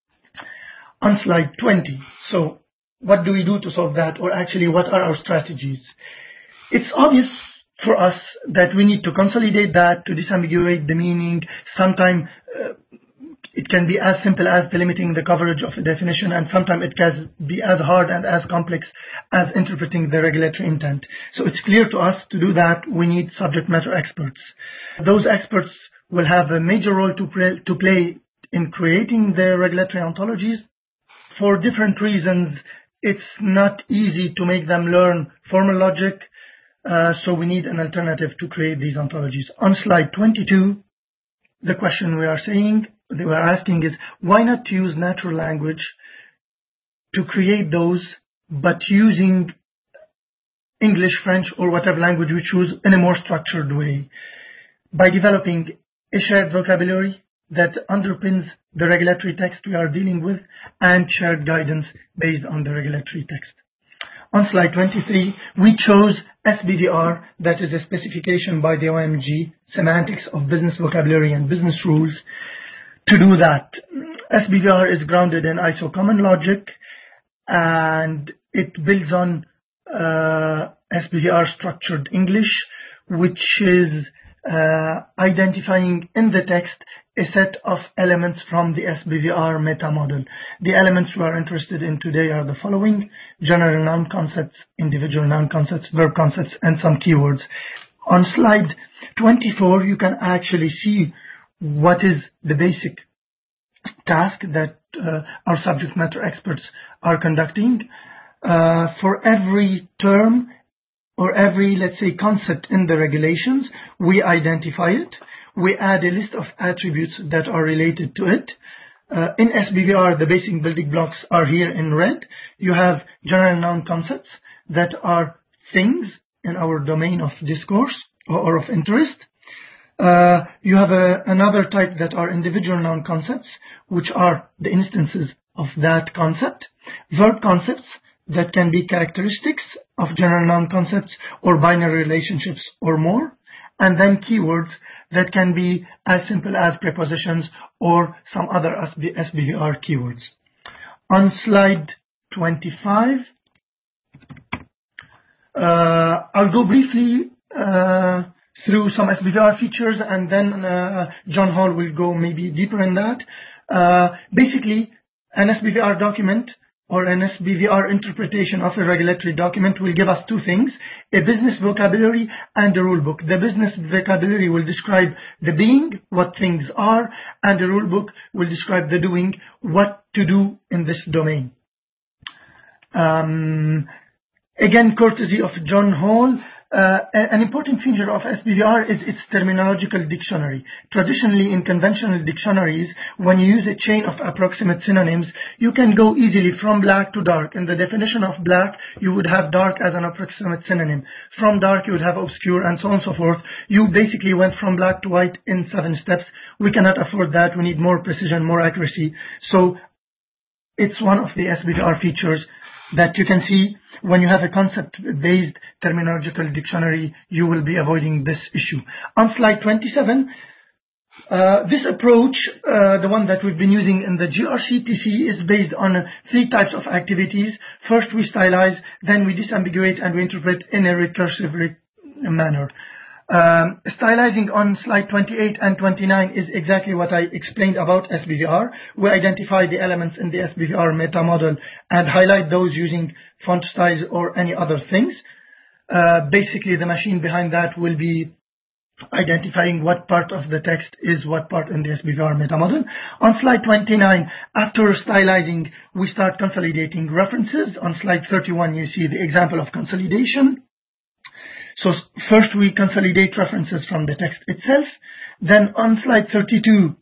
D: On slide 20, so what do we do to solve that, or actually what are our strategies? It's obvious for us that we need to consolidate that, to disambiguate the meaning. Sometimes it can be as simple as delimiting the coverage of a definition, and sometimes it can be as hard and as complex as interpreting the regulatory intent. So it's clear to us to do that, we need subject matter experts. Those experts will have a major role to play in creating the regulatory ontologies. For different reasons, it's not easy to make them learn formal logic, so we need an alternative to create these ontologies. On slide 22, the question we are asking is, why not use natural language to create those, but using English, French, or whatever language we choose in a more structured way, by developing a shared vocabulary that underpins the regulatory text we are dealing with, and shared guidance based on the regulatory text. On slide 23, we chose SBVR, that is a specification by the OMG, Semantics of Business Vocabulary and Business Rules. To do that, SBVR is grounded in ISO Common Logic, and it builds on SBVR Structured English, which is identifying in the text a set of elements from the SBVR meta model. The elements we are interested in today are the following: general noun concepts, individual noun concepts, verb concepts, and some keywords. On slide 24, you can actually see what is the basic task that our subject matter experts are conducting. For every term or every, let's say, concept in the regulations, we identify it. We add a list of attributes that are related to it. In SBVR, the basic building blocks are here in red. You have general noun concepts that are things in our domain of discourse or of interest. You have another type that are individual noun concepts, which are the instances of that concept. Verb concepts that can be characteristics of general noun concepts or binary relationships or more. And then keywords that can be as simple as prepositions or some other SBVR keywords. On slide 25, I'll go briefly through some SBVR features, and then John Hall will go maybe deeper in that. Basically, an SBVR document or an SBVR interpretation of a regulatory document will give us two things: a business vocabulary and a rule book. The business vocabulary will describe the being, what things are, and the rule book will describe the doing, what to do in this domain. Again, courtesy of John Hall, an important feature of SBVR is its terminological dictionary. Traditionally, in conventional dictionaries, when you use a chain of approximate synonyms, you can go easily from black to dark. In the definition of black, you would have dark as an approximate synonym. From dark, you would have obscure, and so on and so forth. You basically went from black to white in 7 steps. We cannot afford that. We need more precision, more accuracy. So it's one of the SBVR features that you can see when you have a concept-based terminological dictionary, you will be avoiding this issue. On slide 27, this approach, the one that we've been using in the GRCTC, is based on 3 types of activities. First, we stylize, then we disambiguate, and we interpret in a recursive manner. Stylizing on slide 28 and 29 is exactly what I explained about SBVR. We identify the elements in the SBVR meta model and highlight those using font styles or any other things. Basically, the machine behind that will be identifying what part of the text is what part in the SBVR meta model. On slide 29, after stylizing, we start consolidating references. On slide 31, you see the example of consolidation. So first we consolidate references from the text itself. Then on slide 32,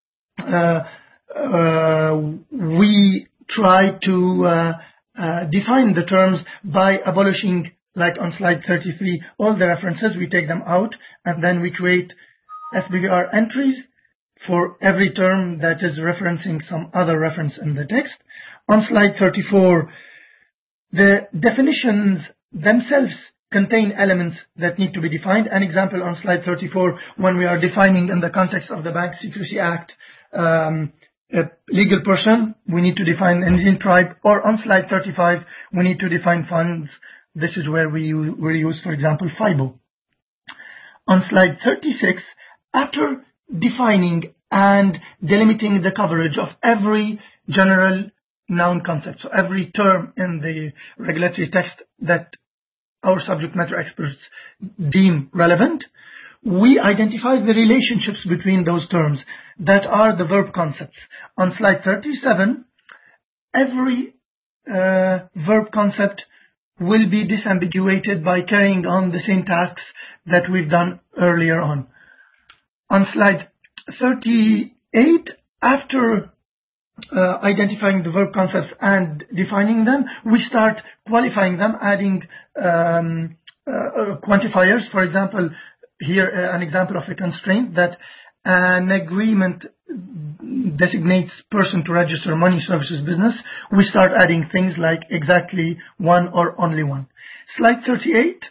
D: we try to define the terms by abolishing, like on slide 33, all the references. We take them out, and then we create SBVR entries for every term that is referencing some other reference in the text. On slide 34, the definitions themselves contain elements that need to be defined. An example on slide 34, when we are defining in the context of the Bank Secrecy Act a legal person, we need to define an Indian tribe. Or on slide 35, we need to define funds. This is where we use, for example, FIBO. On slide 36, after defining and delimiting the coverage of every general noun concept, so every term in the regulatory text that our subject matter experts deem relevant, we identify the relationships between those terms that are the verb concepts. On slide 37, every verb concept will be disambiguated by carrying on the same tasks that we've done earlier on. On slide 38, after identifying the verb concepts and defining them, we start qualifying them, adding quantifiers. For example, here an example of a constraint that an agreement designates person to register money services business. We start adding things like exactly one or only one. Slide 38.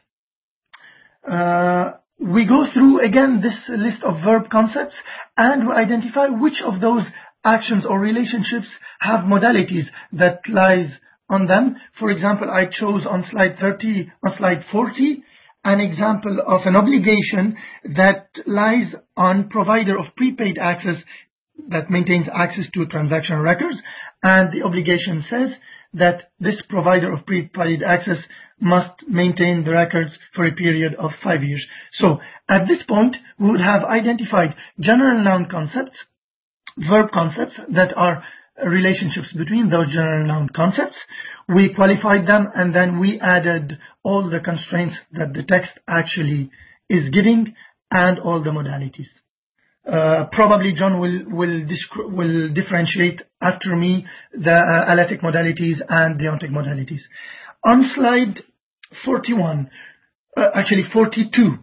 D: We go through again this list of verb concepts and we identify which of those actions or relationships have modalities that lies on them. For example, I chose on slide 40, an example of an obligation that lies on provider of prepaid access that maintains access to transaction records, and the obligation says that this provider of prepaid access must maintain the records for a period of 5 years. So at this point, we would have identified general noun concepts, verb concepts that are relationships between those general noun concepts. We qualified them, and then we added all the constraints that the text actually is giving and all the modalities. Probably John will differentiate after me the alectic modalities and deontic modalities. On slide 41, actually 42,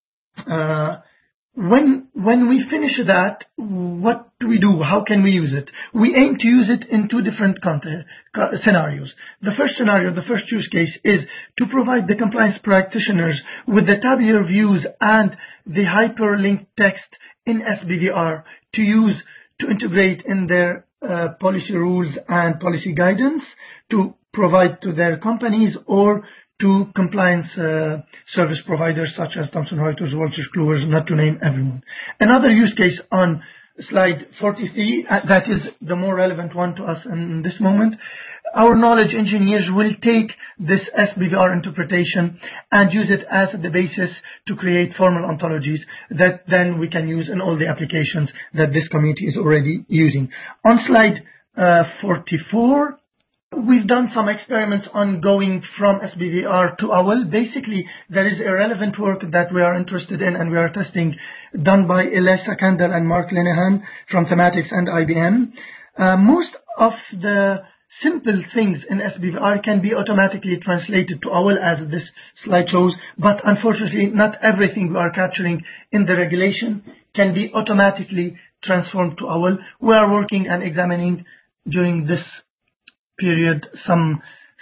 D: when we finish that, what do we do? How can we use it? We aim to use it in two different scenarios. The first scenario, the first use case, is to provide the compliance practitioners with the tabular views and the hyperlinked text in SBVR to use to integrate in their policy rules and policy guidance to provide to their companies or to compliance service providers such as Thomson Reuters, Wolters Kluwer, not to name everyone. Another use case on slide 43, that is the more relevant one to us in this moment. Our knowledge engineers will take this SBVR interpretation and use it as the basis to create formal ontologies that then we can use in all the applications that this community is already using. On slide 44, we've done some experiments on going from SBVR to OWL. Basically, there is a relevant work that we are interested in and we are testing, done by Elisa Kandel and Mark Linehan from Thematics and IBM. Most of the simple things in SBVR can be automatically translated to OWL, as this slide shows, but unfortunately not everything we are capturing in the regulation can be automatically transformed to OWL. We are working and examining during this period some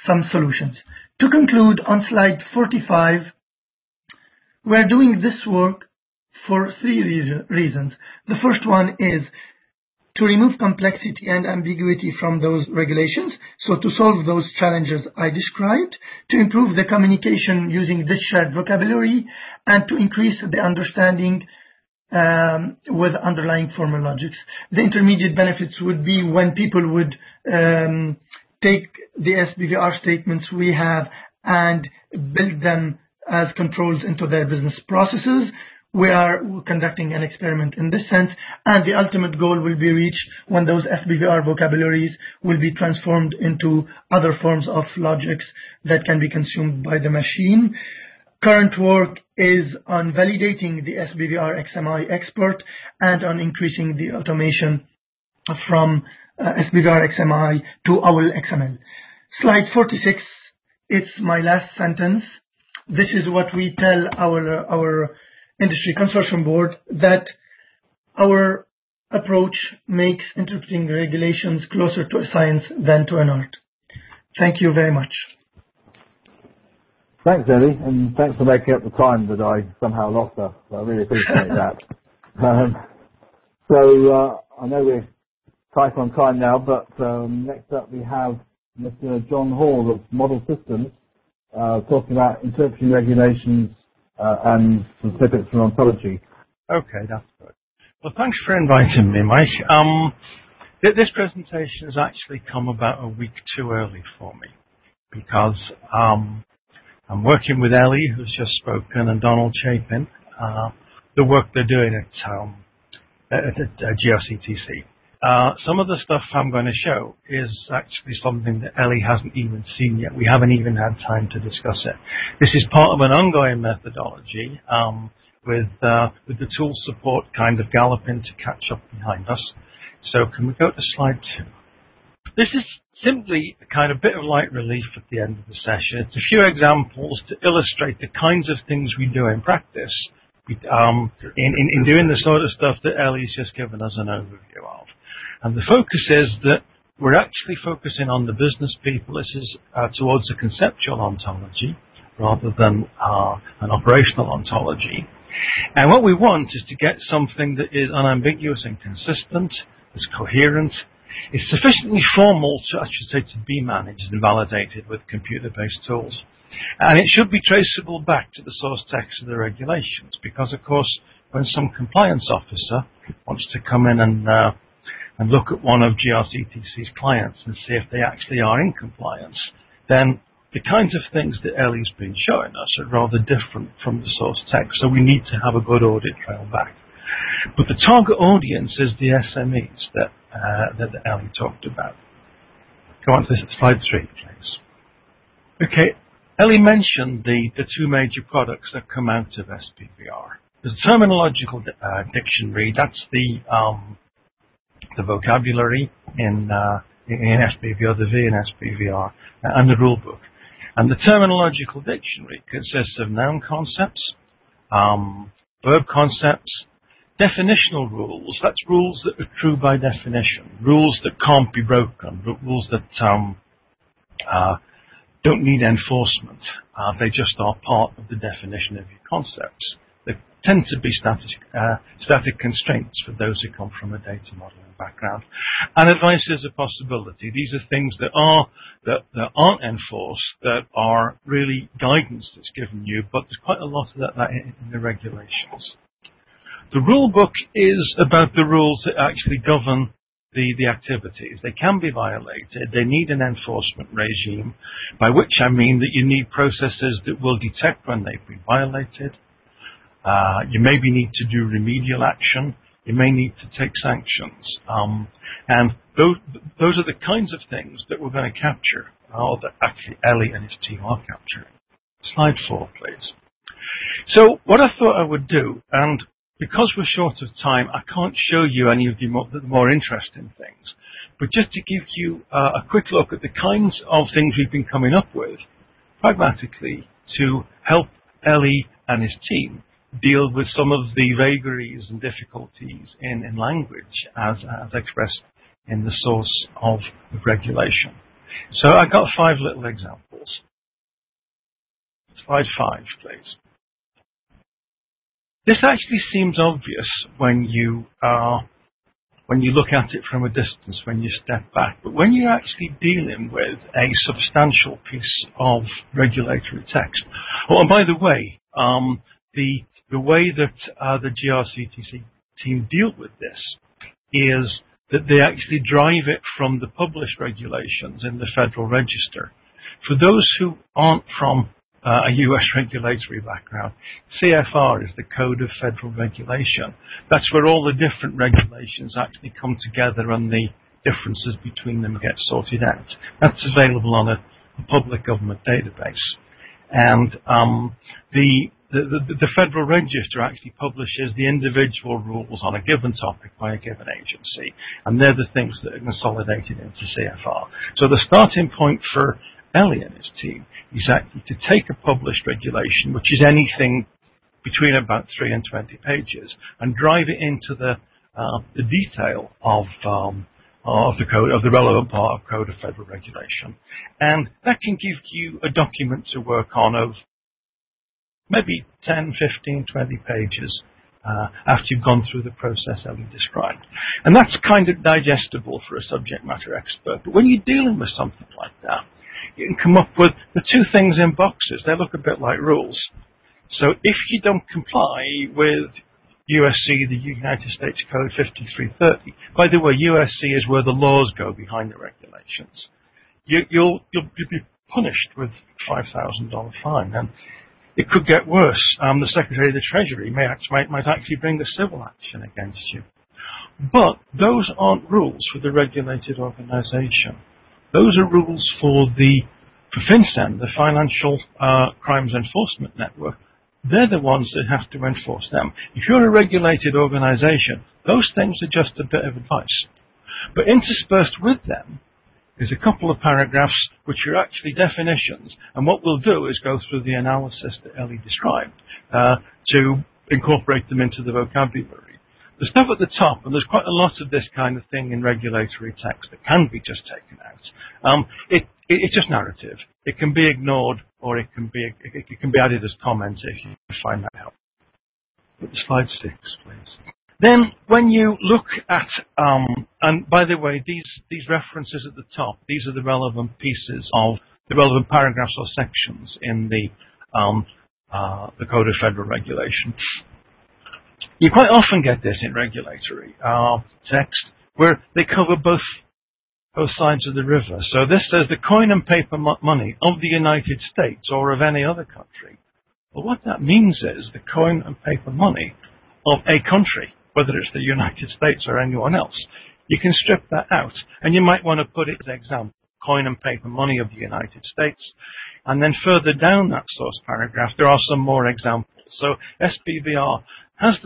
D: some solutions. To conclude, on slide 45, we're doing this work for three reasons. The first one is to remove complexity and ambiguity from those regulations, so to solve those challenges I described, to improve the communication using this shared vocabulary, and to increase the understanding with underlying formal logics. The intermediate benefits would be when people would take the SBVR statements we have and build them as controls into their business processes. We are conducting an experiment in this sense, and the ultimate goal will be reached when those SBVR vocabularies will be transformed into other forms of logics that can be consumed by the machine. Current work is on validating the SBVR XMI export and on increasing the automation from SBVR XMI to OWL XML. Slide 46, it's my last sentence. This is what we tell our industry consortium board, that our approach makes interpreting regulations closer to a science than to an art. Thank you very much.
A: Thanks, Elie, and thanks for making up the time that I somehow lost her. So I really appreciate that. I know we're tight on time now, but next up we have Mr. John Hall of Model Systems talking about interpreting regulations and some snippets from ontology.
E: Okay, that's good. Well, thanks for inviting me, Mike. This presentation has actually come about a week too early for me because I'm working with Elie, who's just spoken, and Donald Chapin, the work they're doing at GRCTC. Some of the stuff I'm going to show is actually something that Elie hasn't even seen yet. We haven't even had time to discuss it. This is part of an ongoing methodology with the tool support kind of galloping to catch up behind us. So can we go to slide 2? This is simply a kind of bit of light relief at the end of the session. It's a few examples to illustrate the kinds of things we do in practice in doing the sort of stuff that Elie's just given us an overview of. And the focus is that we're actually focusing on the business people. This is towards a conceptual ontology rather than an operational ontology. And what we want is to get something that is unambiguous and consistent, is coherent, is sufficiently formal to, I should say, to be managed and validated with computer-based tools. And it should be traceable back to the source text of the regulations, because, of course, when some compliance officer wants to come in and look at one of GRCTC's clients and see if they actually are in compliance, then the kinds of things that Elie's been showing us are rather different from the source text, so we need to have a good audit trail back. But the target audience is the SMEs that Elie talked about. Go on to slide 3, please. Okay, Elie mentioned the two major products that come out of SBVR. There's a terminological dictionary. That's the vocabulary in SBVR, the V in SBVR, and the rule book. And the terminological dictionary consists of noun concepts, verb concepts, definitional rules. That's rules that are true by definition, rules that can't be broken, rules that don't need enforcement. They just are part of the definition of your concepts. They tend to be static constraints for those who come from a data modeling background. And advice is a possibility. These are things that aren't enforced, that are really guidance that's given you, but there's quite a lot of that in the regulations. The rule book is about the rules that actually govern the activities. They can be violated. They need an enforcement regime, by which I mean that you need processes that will detect when they've been violated. You maybe need to do remedial action. You may need to take sanctions. And those are the kinds of things that we're going to capture, or that actually Elie and his team are capturing. Slide 4, please. So what I thought I would do, and because we're short of time, I can't show you any of the more interesting things, but just to give you a quick look at the kinds of things we've been coming up with, pragmatically, to help Elie and his team deal with some of the vagaries and difficulties in language as expressed in the source of regulation. So I got 5 little examples. Slide 5, please. This actually seems obvious when you look at it from a distance, when you step back. But when you're actually dealing with a substantial piece of regulatory text. Oh, and by the way, the way that the GRCTC team deal with this is that they actually drive it from the published regulations in the Federal Register. For those who aren't from a US regulatory background, CFR is the Code of Federal Regulation. That's where all the different regulations actually come together and the differences between them get sorted out. That's available on a public government database. And the Federal Register actually publishes the individual rules on a given topic by a given agency, and they're the things that are consolidated into CFR. So the starting point for Ellie and his team is actually to take a published regulation, which is anything between about 3 and 20 pages, and drive it into the detail of the code, of the relevant part of Code of Federal Regulation. And that can give you a document to work on of maybe 10, 15, 20 pages after you've gone through the process Ellie described. And that's kind of digestible for a subject matter expert. But when you're dealing with something like that, you can come up with the 2 things in boxes. They look a bit like rules. So if you don't comply with USC, the United States Code 5330, by the way, USC is where the laws go behind the regulations. You'll be punished with $5,000 fine. And it could get worse. The Secretary of the Treasury might actually bring a civil action against you. But those aren't rules for the regulated organization. Those are rules for FinCEN, the Financial Crimes Enforcement Network. They're the ones that have to enforce them. If you're a regulated organization, those things are just a bit of advice. But interspersed with them is a couple of paragraphs which are actually definitions, and what we'll do is go through the analysis that Ellie described to incorporate them into the vocabulary. The stuff at the top, and there's quite a lot of this kind of thing in regulatory text that can be just taken out. It's just narrative. It can be ignored, or it can be added as comments if you find that helpful. Put the slide 6, please. Then, when you look at, and by the way, these references at the top, these are the relevant pieces of the relevant paragraphs or sections in the Code of Federal Regulation. You quite often get this in regulatory text, where they cover both sides of the river. So this says the coin and paper money of the United States or of any other country. Well, what that means is the coin and paper money of a country, whether it's the United States or anyone else. You can strip that out, and you might want to put it as an example, coin and paper money of the United States. And then further down that source paragraph, there are some more examples. So SBVR has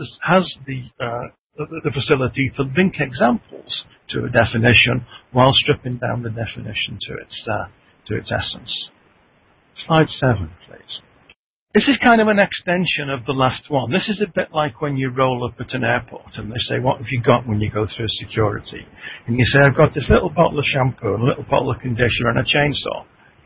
E: the facility to link examples to a definition while stripping down the definition to its essence. Slide 7, please. This is kind of an extension of the last one. This is a bit like when you roll up at an airport and they say, what have you got when you go through security? And you say, I've got this little bottle of shampoo, and a little bottle of conditioner and a chainsaw.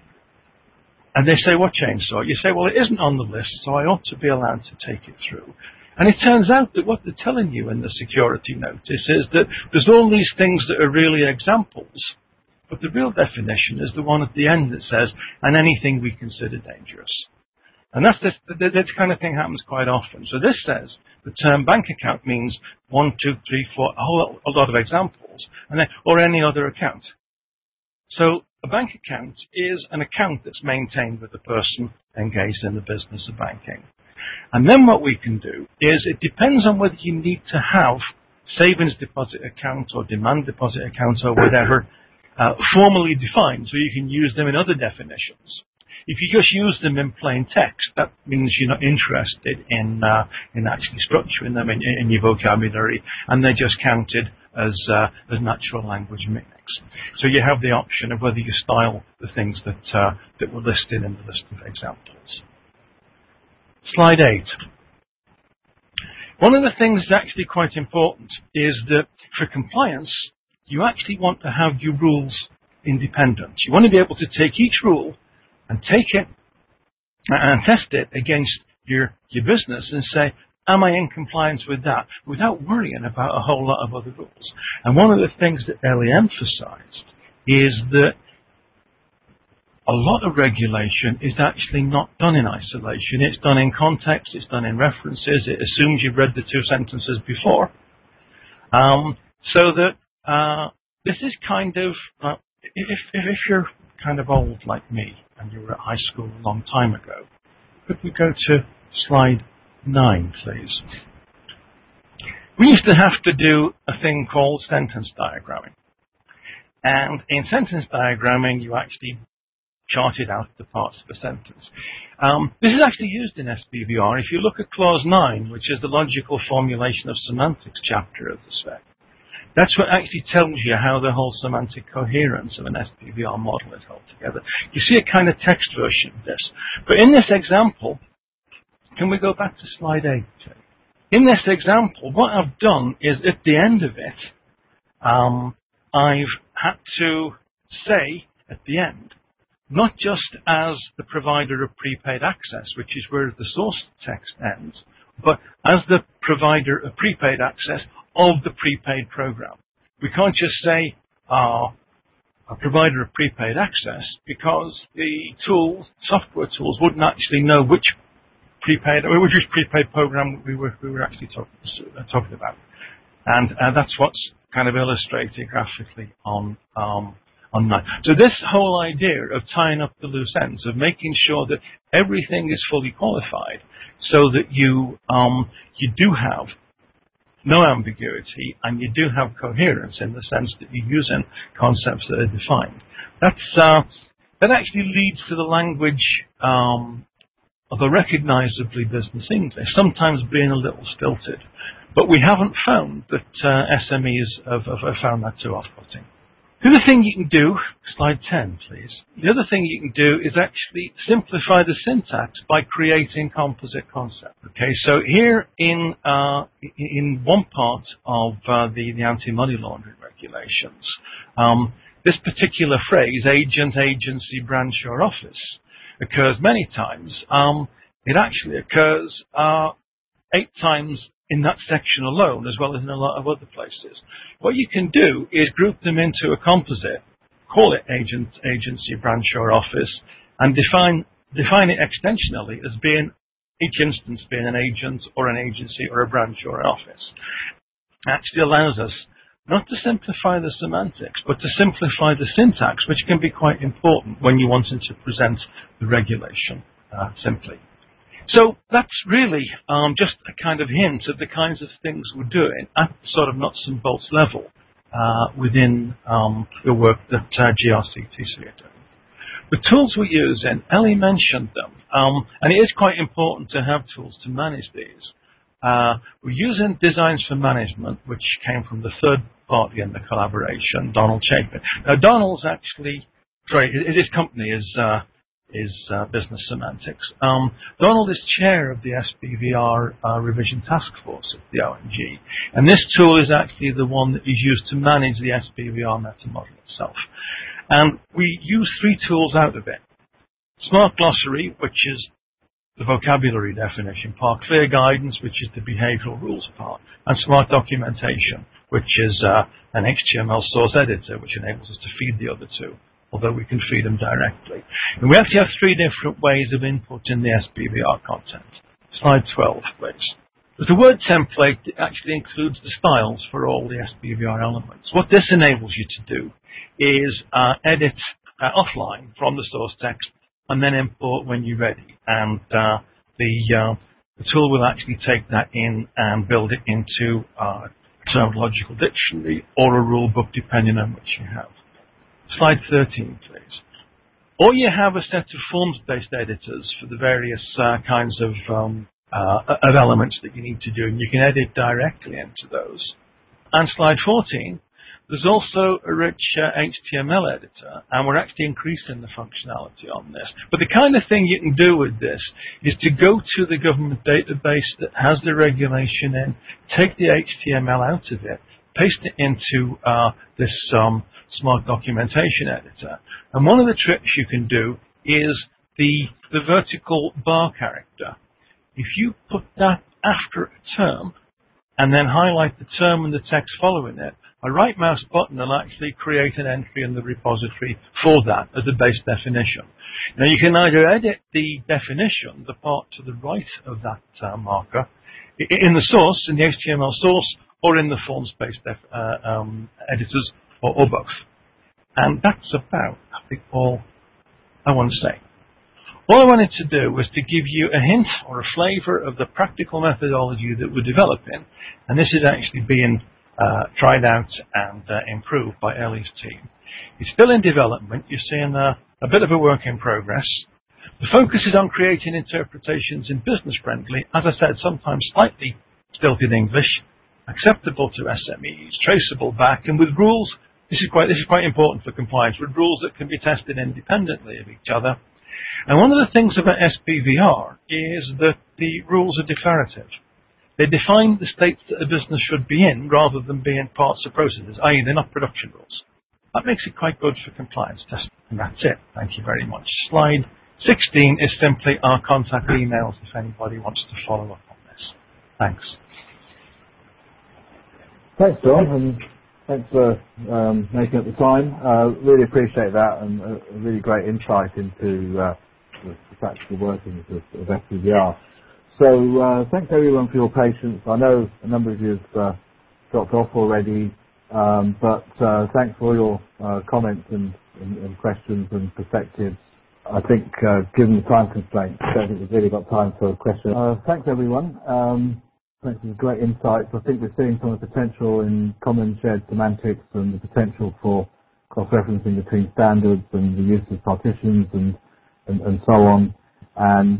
E: And they say, what chainsaw? You say, well, it isn't on the list, so I ought to be allowed to take it through. And it turns out that what they're telling you in the security notice is that there's all these things that are really examples, but the real definition is the one at the end that says, and anything we consider dangerous. And that kind of thing happens quite often. So this says the term bank account means 1, 2, 3, 4, a lot of examples, and then, or any other account. So a bank account is an account that's maintained with the person engaged in the business of banking. And then what we can do is, it depends on whether you need to have savings deposit account or demand deposit account or whatever formally defined, so you can use them in other definitions. If you just use them in plain text, that means you're not interested in actually structuring them in your vocabulary, and they're just counted as natural language mimics. So you have the option of whether you style the things that were listed in the list of examples. Slide 8. One of the things that's actually quite important is that for compliance, you actually want to have your rules independence. You want to be able to take each rule and take it and test it against your business and say, am I in compliance with that, without worrying about a whole lot of other rules? And one of the things that Ellie emphasized is that a lot of regulation is actually not done in isolation. It's done in context, it's done in references, it assumes you've read the two sentences before. So that this is kind of, if you're kind of old like me and you were at high school a long time ago, could we go to slide 9, please? We used to have to do a thing called sentence diagramming. And in sentence diagramming, you actually charted out the parts of a sentence. This is actually used in SBVR. If you look at clause 9, which is the logical formulation of semantics chapter of the spec, that's what actually tells you how the whole semantic coherence of an SBVR model is held together. You see a kind of text version of this. But in this example, can we go back to slide 8? In this example, what I've done is at the end of it, I've had to say at the end, not just as the provider of prepaid access, which is where the source text ends, but as the provider of prepaid access of the prepaid program. We can't just say a provider of prepaid access, because the tools, software tools, wouldn't actually know which prepaid program we were actually talking about. And that's what's kind of illustrated graphically on that. So this whole idea of tying up the loose ends, of making sure that everything is fully qualified, so that you do have no ambiguity and you do have coherence in the sense that you're using concepts that are defined. That actually leads to the language of a recognizably business English, sometimes being a little stilted. But we haven't found that SMEs have found that too off-putting. The other thing you can do, slide 10 please, the other thing you can do is actually simplify the syntax by creating composite concepts. Okay, so here in one part of the anti-money laundering regulations, this particular phrase, agent, agency, branch or office, occurs many times. It actually occurs 8 times in that section alone, as well as in a lot of other places. What you can do is group them into a composite, call it agent, agency, branch or office, and define it extensionally as being each instance being an agent or an agency or a branch or an office. It actually allows us not to simplify the semantics, but to simplify the syntax, which can be quite important when you're wanting to present the regulation simply. So that's really just a kind of hint at the kinds of things we're doing at sort of nuts and bolts level within the work that GRCTC are doing. The tools we're using, Ellie mentioned them, and it is quite important to have tools to manage these. We're using Designs for Management, which came from the third party in the collaboration, Donald Chapin. Now, Donald's actually, his company is Business Semantics. Donald is chair of the SBVR revision task force at the ONG, and this tool is actually the one that is used to manage the SBVR meta model itself. And we use 3 tools out of it. Smart Glossary, which is the vocabulary definition part, Clear Guidance, which is the behavioral rules part, and Smart Documentation, which is an HTML source editor, which enables us to feed the other 2. Although we can feed them directly. And we actually have 3 different ways of inputting the SBVR content. Slide 12, please. With the word template, it actually includes the styles for all the SBVR elements. What this enables you to do is edit offline from the source text and then import when you're ready. And the tool will actually take that in and build it into a terminological dictionary or a rule book, depending on which you have. Slide 13, please. Or you have a set of forms-based editors for the various kinds of elements that you need to do, and you can edit directly into those. And slide 14, there's also a rich HTML editor, and we're actually increasing the functionality on this. But the kind of thing you can do with this is to go to the government database that has the regulation in, take the HTML out of it, paste it into this smart documentation editor. And one of the tricks you can do is the vertical bar character. If you put that after a term and then highlight the term and the text following it, a right mouse button will actually create an entry in the repository for that as a base definition. Now you can either edit the definition, the part to the right of that marker, in the source, in the HTML source, or in the forms-based editors, or both. And that's about, I think, all I want to say. All I wanted to do was to give you a hint or a flavor of the practical methodology that we're developing, and this is actually being tried out and improved by Ellie's team. It's still in development. You're seeing a bit of a work in progress. The focus is on creating interpretations in business-friendly, as I said, sometimes slightly stilted English, acceptable to SMEs, traceable back, and with rules. This is quite important for compliance, with rules that can be tested independently of each other. And one of the things about SPVR is that the rules are declarative. They define the states that a business should be in rather than being parts of processes, i.e. they're not production rules. That makes it quite good for compliance testing. And that's it. Thank you very much. Slide 16 is simply our contact emails if anybody wants to follow up on this. Thanks.
A: Thanks, John, and thanks for making up the time. Really appreciate that, and a really great insight into the practical workings of SPVR. So thanks everyone for your patience. I know a number of you have dropped off already, but thanks for all your comments and questions and perspectives. I think given the time constraints, I don't think we've really got time for questions. Thanks everyone. Thanks for the great insights. I think we're seeing some of the potential in common shared semantics and the potential for cross-referencing between standards and the use of partitions and so on. And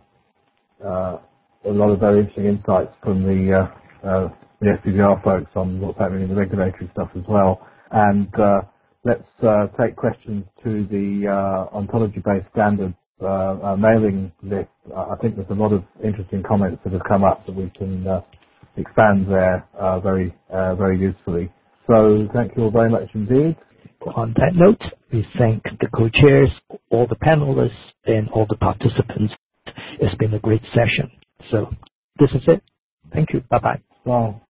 A: a lot of very interesting insights from the SPVR folks on what's happening in the regulatory stuff as well. And let's take questions to the ontology-based standards mailing list. I think there's a lot of interesting comments that have come up that we can expand there very usefully. So thank you all very much indeed.
F: On that note, we thank the co-chairs, all the panelists, and all the participants. It's been a great session. So this is it. Thank you. Bye-bye.
A: Bye.